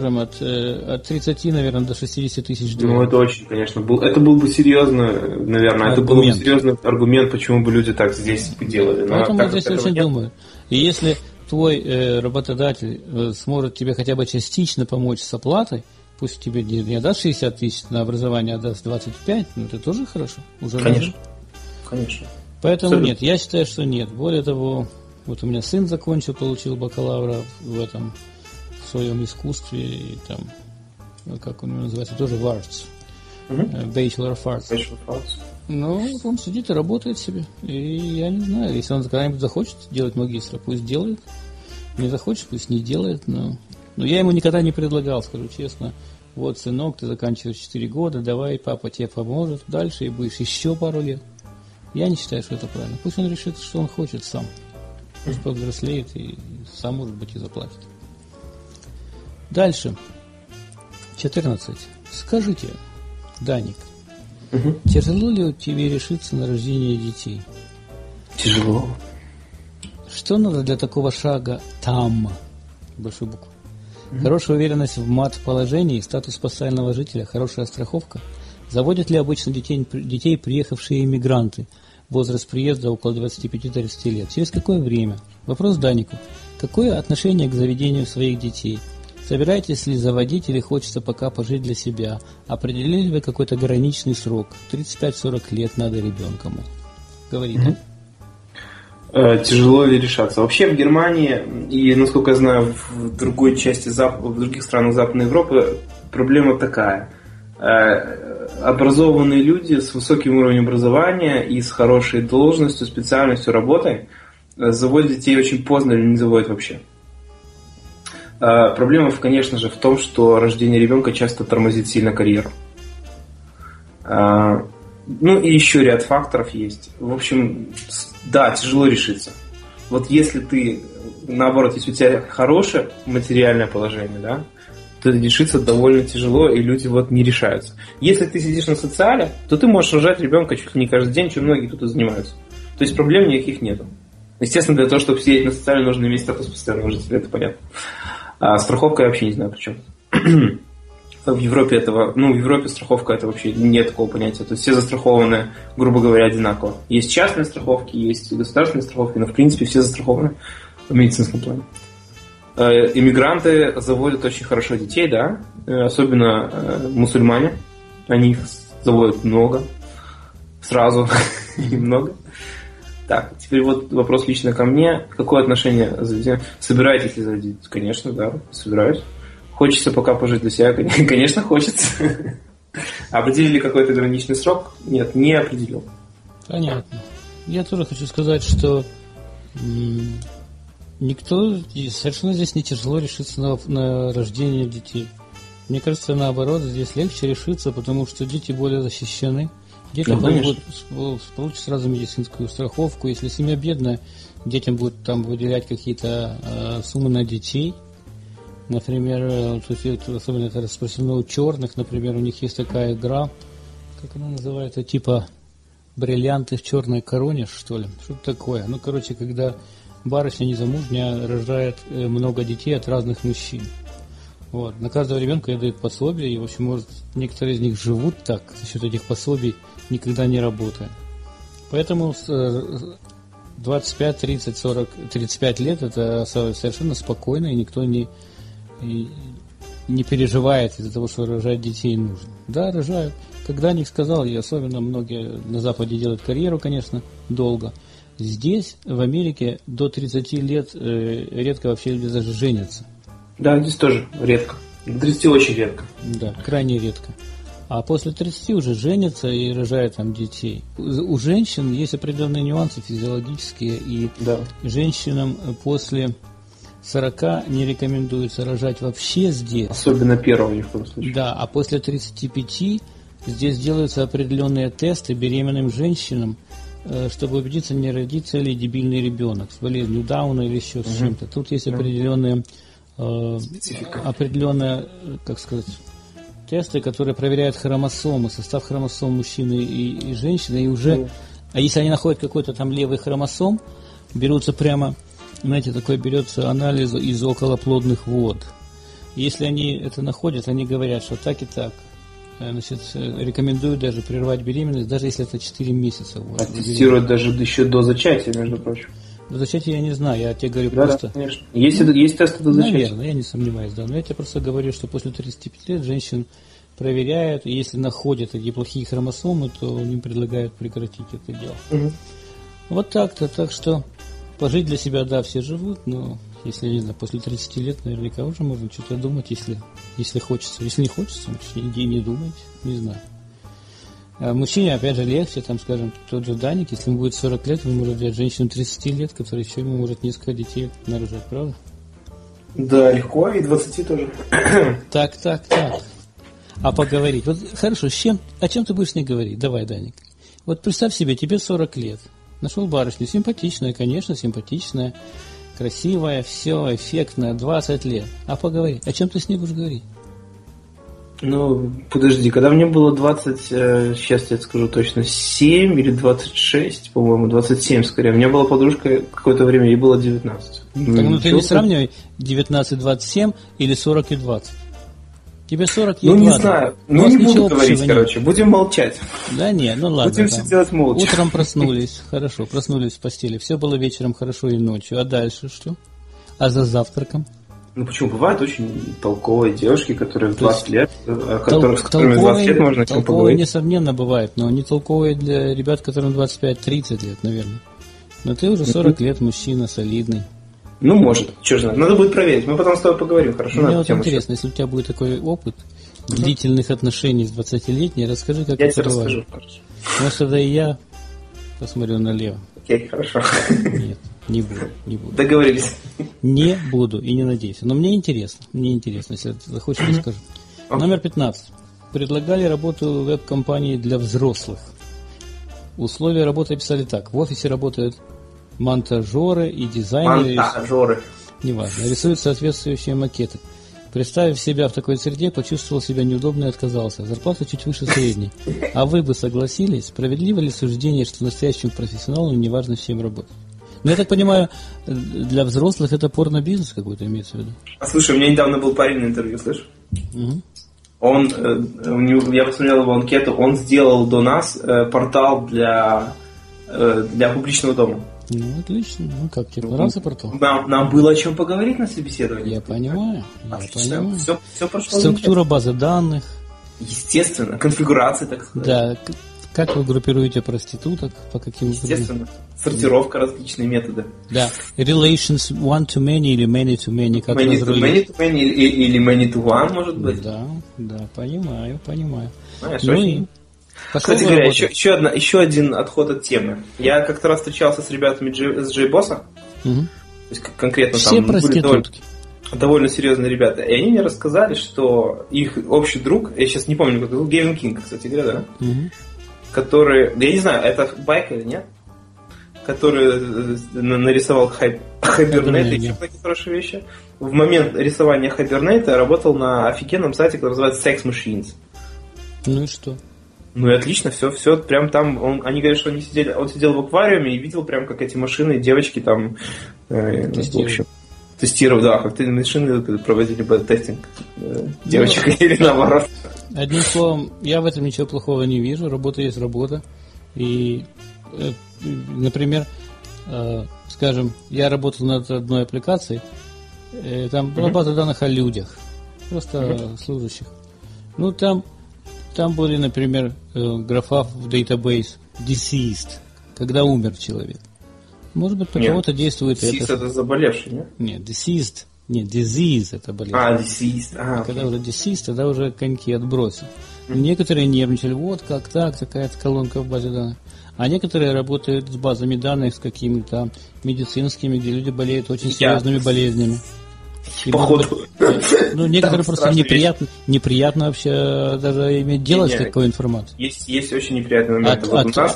30, наверное, до 60 тысяч долларов. Это очень, конечно, это был бы серьезно, наверное, это был бы серьезный аргумент, почему бы люди так здесь делали. Поэтому я здесь очень думаю. И если твой работодатель сможет тебе хотя бы частично помочь с оплатой, пусть тебе не даст 60 тысяч на образование, а даст 25, это тоже хорошо. Уже конечно. Конечно. Поэтому абсолютно. Нет, я считаю, что нет. Более того, вот у меня сын закончил, получил бакалавра в своем искусстве, и там, как он называется, тоже в arts. Bachelor of Arts. Ну, он сидит и работает себе. И я не знаю, если он когда-нибудь захочет делать магистра, пусть делает. Не захочет, пусть не делает, но я ему никогда не предлагал, скажу честно. Вот, сынок, ты заканчиваешь 4 года, давай, папа тебе поможет дальше, и будешь еще пару лет. Я не считаю, что это правильно. Пусть он решит, что он хочет сам. Пусть повзрослеет и сам, может быть, и заплатит. Дальше. 14. Скажите, Даник, тяжело ли тебе решиться на рождение детей? Тяжело. Что надо для такого шага там? Большую букву. Хорошая уверенность в мат-положении, статус постоянного жителя, хорошая страховка. Заводят ли обычно детей приехавшие иммигранты? Возраст приезда около 25-30 лет. Через какое время? Вопрос Данику. Какое отношение к заведению своих детей? Собираетесь ли заводить или хочется пока пожить для себя? Определили ли вы какой-то граничный срок? 35-40 лет надо ребенка. Говори, да? Тяжело ли решаться? Вообще в Германии и, насколько я знаю, в другой части в других странах Западной Европы проблема такая. Образованные люди с высоким уровнем образования и с хорошей должностью, специальностью, работой заводят детей очень поздно или не заводят вообще. Проблема, конечно же, в том, что рождение ребенка часто тормозит сильно карьеру. И еще ряд факторов есть. В общем, да, тяжело решиться. вот если ты, наоборот, если у тебя хорошее материальное положение, да, то решиться довольно тяжело, и люди вот не решаются. Если ты сидишь на социале, то ты можешь рожать ребенка чуть ли не каждый день, чем многие тут и занимаются. То есть проблем никаких нету. Естественно, для того, чтобы сидеть на социале, нужно иметь статус постоянного жителя, это понятно. А страховка я вообще не знаю почему. В Европе в Европе страховка это вообще нет такого понятия. То есть все застрахованы, грубо говоря, одинаково. Есть частные страховки, есть государственные страховки, но в принципе все застрахованы в медицинском плане. Иммигранты заводят очень хорошо детей, да, особенно мусульмане. Они их заводят много, сразу и много. Так, теперь вот вопрос лично ко мне. Какое отношение заведение? Собираетесь ли заводить? Конечно, да, собираюсь. Хочется пока пожить для себя? Конечно, хочется. Определили какой-то граничный срок? Нет, не определил. Понятно. Я тоже хочу сказать, что никто, совершенно здесь не тяжело решиться на рождение детей. Мне кажется, наоборот, здесь легче решиться, потому что дети более защищены. Дети получат сразу медицинскую страховку. Если семья бедная, детям будут там выделять какие-то суммы на детей. Например, особенно это распространено у черных, например, у них есть такая игра, как она называется, типа бриллианты в черной короне, что ли, что-то такое. Ну, короче, когда барышня незамужняя рожает много детей от разных мужчин. Вот. На каждого ребенка дают пособие, и, в общем, может, некоторые из них живут так, за счет этих пособий, никогда не работая. Поэтому 25, 30, 40, 35 лет это совершенно спокойно, и никто не переживает из-за того, что рожать детей нужно. Да, рожают. Когда Ник сказал, и особенно многие на Западе делают карьеру, конечно, долго. Здесь, в Америке, до 30 лет редко вообще люди даже женятся. Да, здесь тоже редко. До 30 очень редко. Да, крайне редко. А после 30 уже женятся и рожают там детей. У женщин есть определенные нюансы физиологические, и женщинам после 40 не рекомендуется рожать вообще здесь. Особенно первого в любом случае. Да, а после 35 здесь делаются определенные тесты беременным женщинам, чтобы убедиться, не родится ли дебильный ребенок с болезнью Дауна или еще с чем-то. Тут есть определенные, как сказать, тесты, которые проверяют хромосомы, состав хромосом мужчины и женщины, и уже, а если они находят какой-то там левый хромосом, берутся прямо, знаете, такой берется анализ из околоплодных вод. Если они это находят, они говорят, что так и так. Значит, рекомендуют даже прервать беременность, даже если это 4 месяца. Вот, тестируют даже еще до зачатия, между прочим. До зачатия я не знаю, я тебе говорю просто... Да, конечно. Есть тесты до зачатия. Наверное, я не сомневаюсь, да. Но я тебе просто говорю, что после 35 лет женщин проверяют, и если находят эти плохие хромосомы, то им предлагают прекратить это дело. Вот так-то, так что пожить для себя, да, все живут, но если, не знаю, после 30 лет наверняка уже можно что-то думать, если хочется. Если не хочется, иди не думайте, не знаю. А мужчине, опять же, легче, там, скажем, тот же Даник, если ему будет 40 лет, он может взять женщину 30 лет, которая еще ему может несколько детей нарожать, правда? Да, легко, и 20 тоже. Так. А поговорить. Вот хорошо, о чем ты будешь с ней говорить? Давай, Даник. Вот представь себе, тебе 40 лет. Нашел барышню, симпатичная, конечно, симпатичная, красивая, все, эффектная, 20 лет. А поговори. О чем ты с ней будешь говорить? Ну, подожди, когда мне было 20, сейчас я скажу точно, 7 или 26, по-моему, 27 скорее. У меня была подружка какое-то время, ей было 19. Так, ну ты не сравнивай 19-27 или 40 и 20. Тебе 40 и 20. Ну, не знаю. Ну, не буду говорить, короче. Будем молчать. Да не, ну ладно. Будем все делать молча. Утром проснулись, хорошо, проснулись в постели. Все было вечером хорошо и ночью. А дальше что? А за завтраком? Ну, почему? Бывают очень толковые девушки, которые в 20 лет, с которыми в 20 лет можно о чем поговорить. Толковые, несомненно, бывают, но не толковые для ребят, которым 25-30 лет, наверное. Но ты уже 40 лет, мужчина, солидный. Ну, может. Что же, надо будет проверить. Мы потом с тобой поговорим, хорошо? Мне вот интересно, если у тебя будет такой опыт длительных отношений с 20-летней, расскажи, как я это тебе бывает. Расскажу, хорошо. Может, тогда и я посмотрю налево. Окей, хорошо. Нет, не буду. Договорились. Не буду и не надеюсь. Но мне интересно, если ты захочешь, расскажу. Номер 15. Предлагали работу веб-компании для взрослых. Условия работы описали так. В офисе работают монтажеры и дизайнеры. Монтажеры. Неважно. Рисуют соответствующие макеты. Представив себя в такой среде, почувствовал себя неудобно и отказался. Зарплата чуть выше средней. А вы бы согласились? Справедливо ли суждение, что настоящему профессионалу не важно с чем работать? Ну, я так понимаю, для взрослых это порно-бизнес какой-то имеется в виду? Слушай, у меня недавно был парень на интервью, слышишь? Угу. Я посмотрел его анкету, он сделал до нас портал для публичного дома. Ну, отлично. Ну, как тебе понравился портал? Нам было о чем поговорить на собеседовании. Я понимаю. Все прошло. Структура базы данных. Естественно. Конфигурация, так сказать. Да. Как вы группируете проституток? По каким? Естественно. Сортировка, различные методы. Да. Relations one-to-many или many-to-many? Как Many-to-many или many-to-one, может быть. Да, понимаю. Знаешь, ну очень... Кстати говоря, еще один отход от темы. Я как-то раз встречался с ребятами с JBoss. Угу. То есть конкретно все там были довольно серьезные ребята. И они мне рассказали, что их общий друг, я сейчас не помню, как его, Гевин Кинг, кстати говоря, да? Угу. Который, я не знаю, это байка или нет, который нарисовал Hibernate и еще такие хорошие вещи. В момент рисования Hibernate работал на офигенном сайте, который называется Sex Machines. Ну и что? Ну и отлично, все прям там, они говорят, что он сидел в аквариуме и видел прям, как эти машины, девочки там, в общем, тестировали, да, как машины проводили бета-тестинг девочек или наоборот. Одним словом, я в этом ничего плохого не вижу, работа есть работа. И, например, скажем, я работал над одной аппликацией, там была база данных о людях, просто служащих. Ну, там были, например, графа в database deceased, когда умер человек. Может быть, для кого-то действует это. Deceased это заболевший, нет? Нет, deceased. Нет, disease это болезнь. Deceased. Когда уже deceased, тогда уже коньки отбросил. Некоторые нервничали, вот как так, такая-то колонка в базе данных. А некоторые работают с базами данных, с какими-то медицинскими, где люди болеют очень серьезными болезнями. Походу. Ну, некоторые просто неприятно вообще даже иметь дело с такой информацией. Есть очень неприятный момент.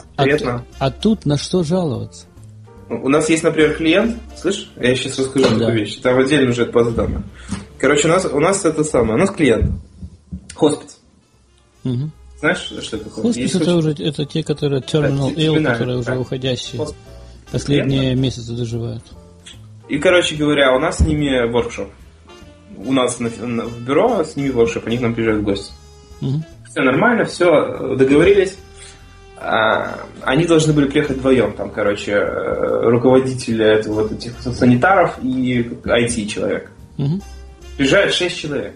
А тут на что жаловаться? У нас есть, например, клиент, слышь, я сейчас расскажу эту вещь, там отдельно уже от базы данных. Короче, у нас это самое, у нас клиент, хоспис. Угу. Знаешь, что это такое? Хоспис это те, которые terminal ill, которые уже уходящие, последние месяцы доживают. И, короче говоря, у нас с ними воркшоп. У нас в бюро с ними воркшоп, они к нам приезжают в гости. Угу. Все нормально, все, договорились. Они должны были приехать вдвоем. Там, короче, руководитель этих санитаров и IT-человек. Угу. Приезжает 6 человек.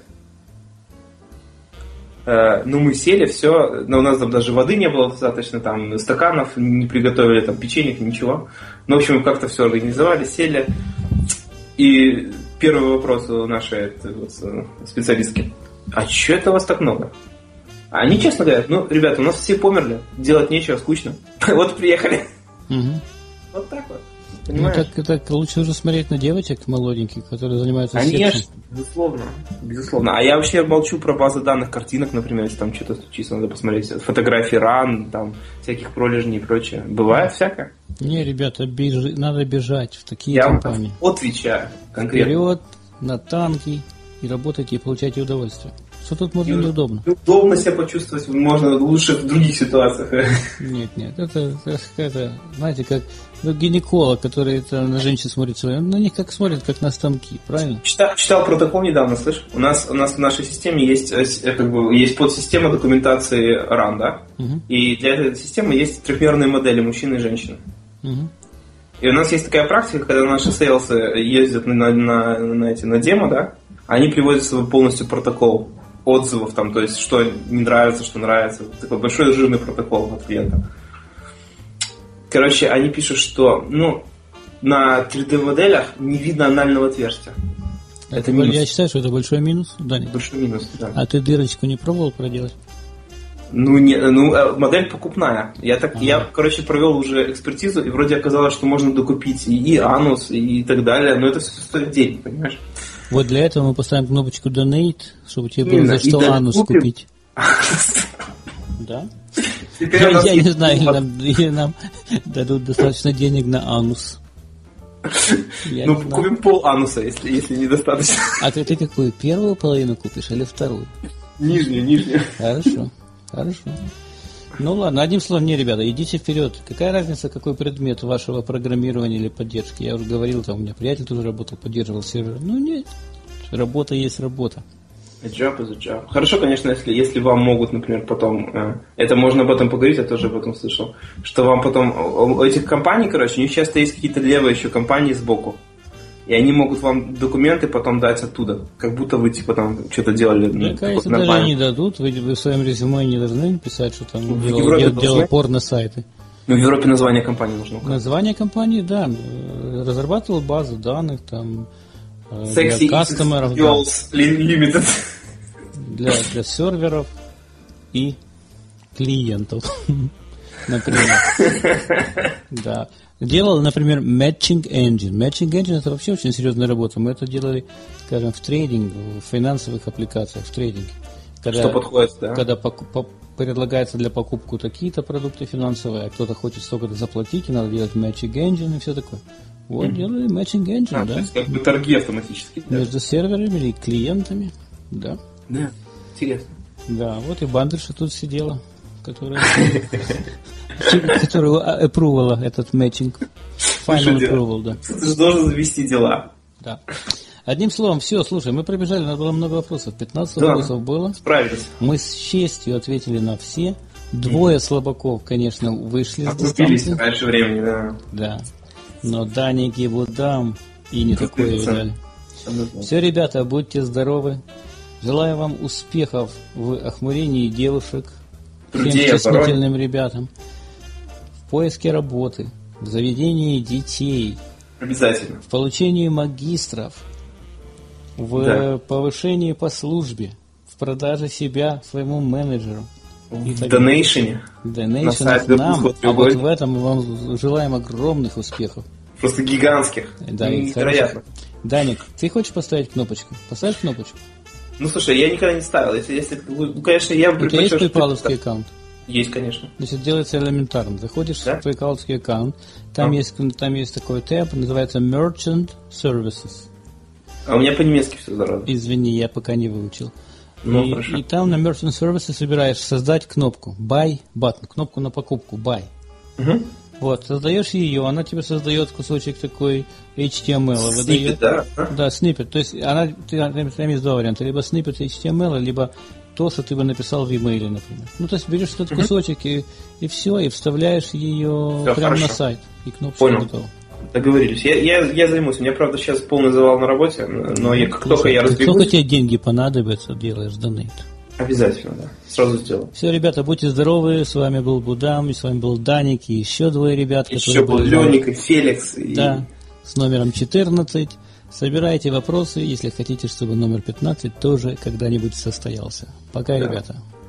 Ну, мы сели, все. Но у нас там даже воды не было достаточно, там стаканов не приготовили, там печенье, ничего. Ну, в общем, как-то все организовали, сели. И первый вопрос у нашей специалистки. А что это у вас так много? А они честно говорят, ну, ребята, у нас все померли, делать нечего, скучно. Вот приехали. Угу. Вот так вот. Понимаешь? Ну, так лучше уже смотреть на девочек молоденьких, которые занимаются сексом. Конечно, безусловно. А я вообще молчу про базы данных картинок, например, если там что-то случится, надо посмотреть. Фотографии ран, там, всяких пролежней и прочее. Бывает всякое? Не, ребята, надо бежать в такие компании. Я отвечаю конкретно. Вперед, на танки, и работайте, и получайте удовольствие. Что тут можно неудобно? Удобно себя почувствовать можно лучше в других ситуациях. Нет, это какая-то, знаете, как гинеколог, который на женщин смотрит, на них как смотрят, как на станки, правильно? Читал протокол недавно, слышь? У нас в нашей системе есть подсистема документации RAN, да? Угу. И для этой системы есть трехмерные модели мужчины и женщины. Угу. И у нас есть такая практика, когда наши сейлсы ездят на демо, да? Они приводят с собой полностью протокол отзывов, там, то есть, что не нравится, что нравится. Такой большой жирный протокол от клиента. Короче, они пишут, что, на 3D-моделях не видно анального отверстия. Это минус. Я считаю, что это большой минус, да? Большой минус, да. А ты дырочку не пробовал проделать? Модель покупная. Я, провел уже экспертизу, и вроде оказалось, что можно докупить и анус, и так далее, но это все стоит денег, понимаешь? Вот для этого мы поставим кнопочку Donate, чтобы тебе было за что анус купить. Да? Я не знаю, или нам дадут достаточно денег на анус. Ну, купим пол ануса, если недостаточно. А ты какую, первую половину купишь или вторую? Нижнюю. Хорошо. Ну ладно, одним словом, не, ребята, идите вперед. Какая разница, какой предмет вашего программирования или поддержки? Я уже говорил, там у меня приятель тоже работал, поддерживал сервер. Ну нет, работа есть работа. A job is a job. Хорошо, конечно, если вам могут, например, потом, это можно об этом поговорить, я тоже об этом слышал, что вам потом, у этих компаний, короче, у них часто есть какие-то левые еще компании сбоку, и они могут вам документы потом дать оттуда, как будто вы типа там что-то делали. Мне кажется, даже не дадут, вы в своем резюме не должны писать, что там делал порно-сайты. Ну, в Европе название компании нужно указать. Название компании, да, разрабатывал базу данных, там, Sexy кастомеров, Girls Limited. Для серверов и клиентов, например. Да. Делал, например, Matching Engine. Matching Engine — это вообще очень серьезная работа. Мы это делали, скажем, в трейдинге, в финансовых аппликациях, в трейдинге. Что подходит, да? Когда предлагается для покупки такие-то продукты финансовые, а кто-то хочет столько-то заплатить, и надо делать Matching Engine и все такое. Вот, делали Matching Engine, да. То есть как бы торги автоматически. Между серверами и клиентами, да. Да, интересно. Да, вот и Бандерша тут сидела, которая аппрувала этот матчинг. Final approval, да. Ты же должен завести дела. Да. Одним словом, все, слушай, мы пробежали, у нас было много вопросов. 15 вопросов было. Справились. Мы с честью ответили на все. Двое слабаков, конечно, вышли с дистанции. Раньше времени, да. Да. Но Даник и Будам и не такое видали. Все, ребята, будьте здоровы. Желаю вам успехов в охмурении девушек, всем стеснительным ребятам, в поиске работы, в заведении детей, обязательно, в получении магистров, в повышении по службе, в продаже себя своему менеджеру. В донейшене. Нам, а вот в этом мы вам желаем огромных успехов. Просто гигантских. Да, невероятно. Даник, ты хочешь поставить кнопочку? Поставь кнопочку. Ну, слушай, я никогда не ставил. Если, ну, конечно, я бы предпочел... У тебя есть PayPal-овский аккаунт? Есть, конечно. Значит, делается элементарно. Заходишь в PayPal-овский аккаунт, там есть такой тэб, называется Merchant Services. А у меня по-немецки все зараза. Извини, я пока не выучил. Ну, хорошо. И там на Merchant Services выбираешь создать кнопку Buy Button, кнопку на покупку Buy. Угу. Вот, создаешь ее, она тебе создает кусочек такой HTML. Сниппет, да? Да, сниппет. То есть там есть два варианта. Либо сниппет HTML, либо то, что ты бы написал в e-mail, например. Ну, то есть берешь этот кусочек и все, и вставляешь ее прямо на сайт. И кнопочка готова. Договорились. Я займусь. У меня, правда, сейчас полный завал на работе, но как только я разберусь... Сколько тебе деньги понадобятся, делаешь донейт? Обязательно, да. Сразу сделаю. Все, ребята, будьте здоровы. С вами был Будам, и с вами был Даник, и еще двое ребят. Еще был Леник и Феликс. Да, с номером 14. Собирайте вопросы, если хотите, чтобы номер 15 тоже когда-нибудь состоялся. Пока, ребята.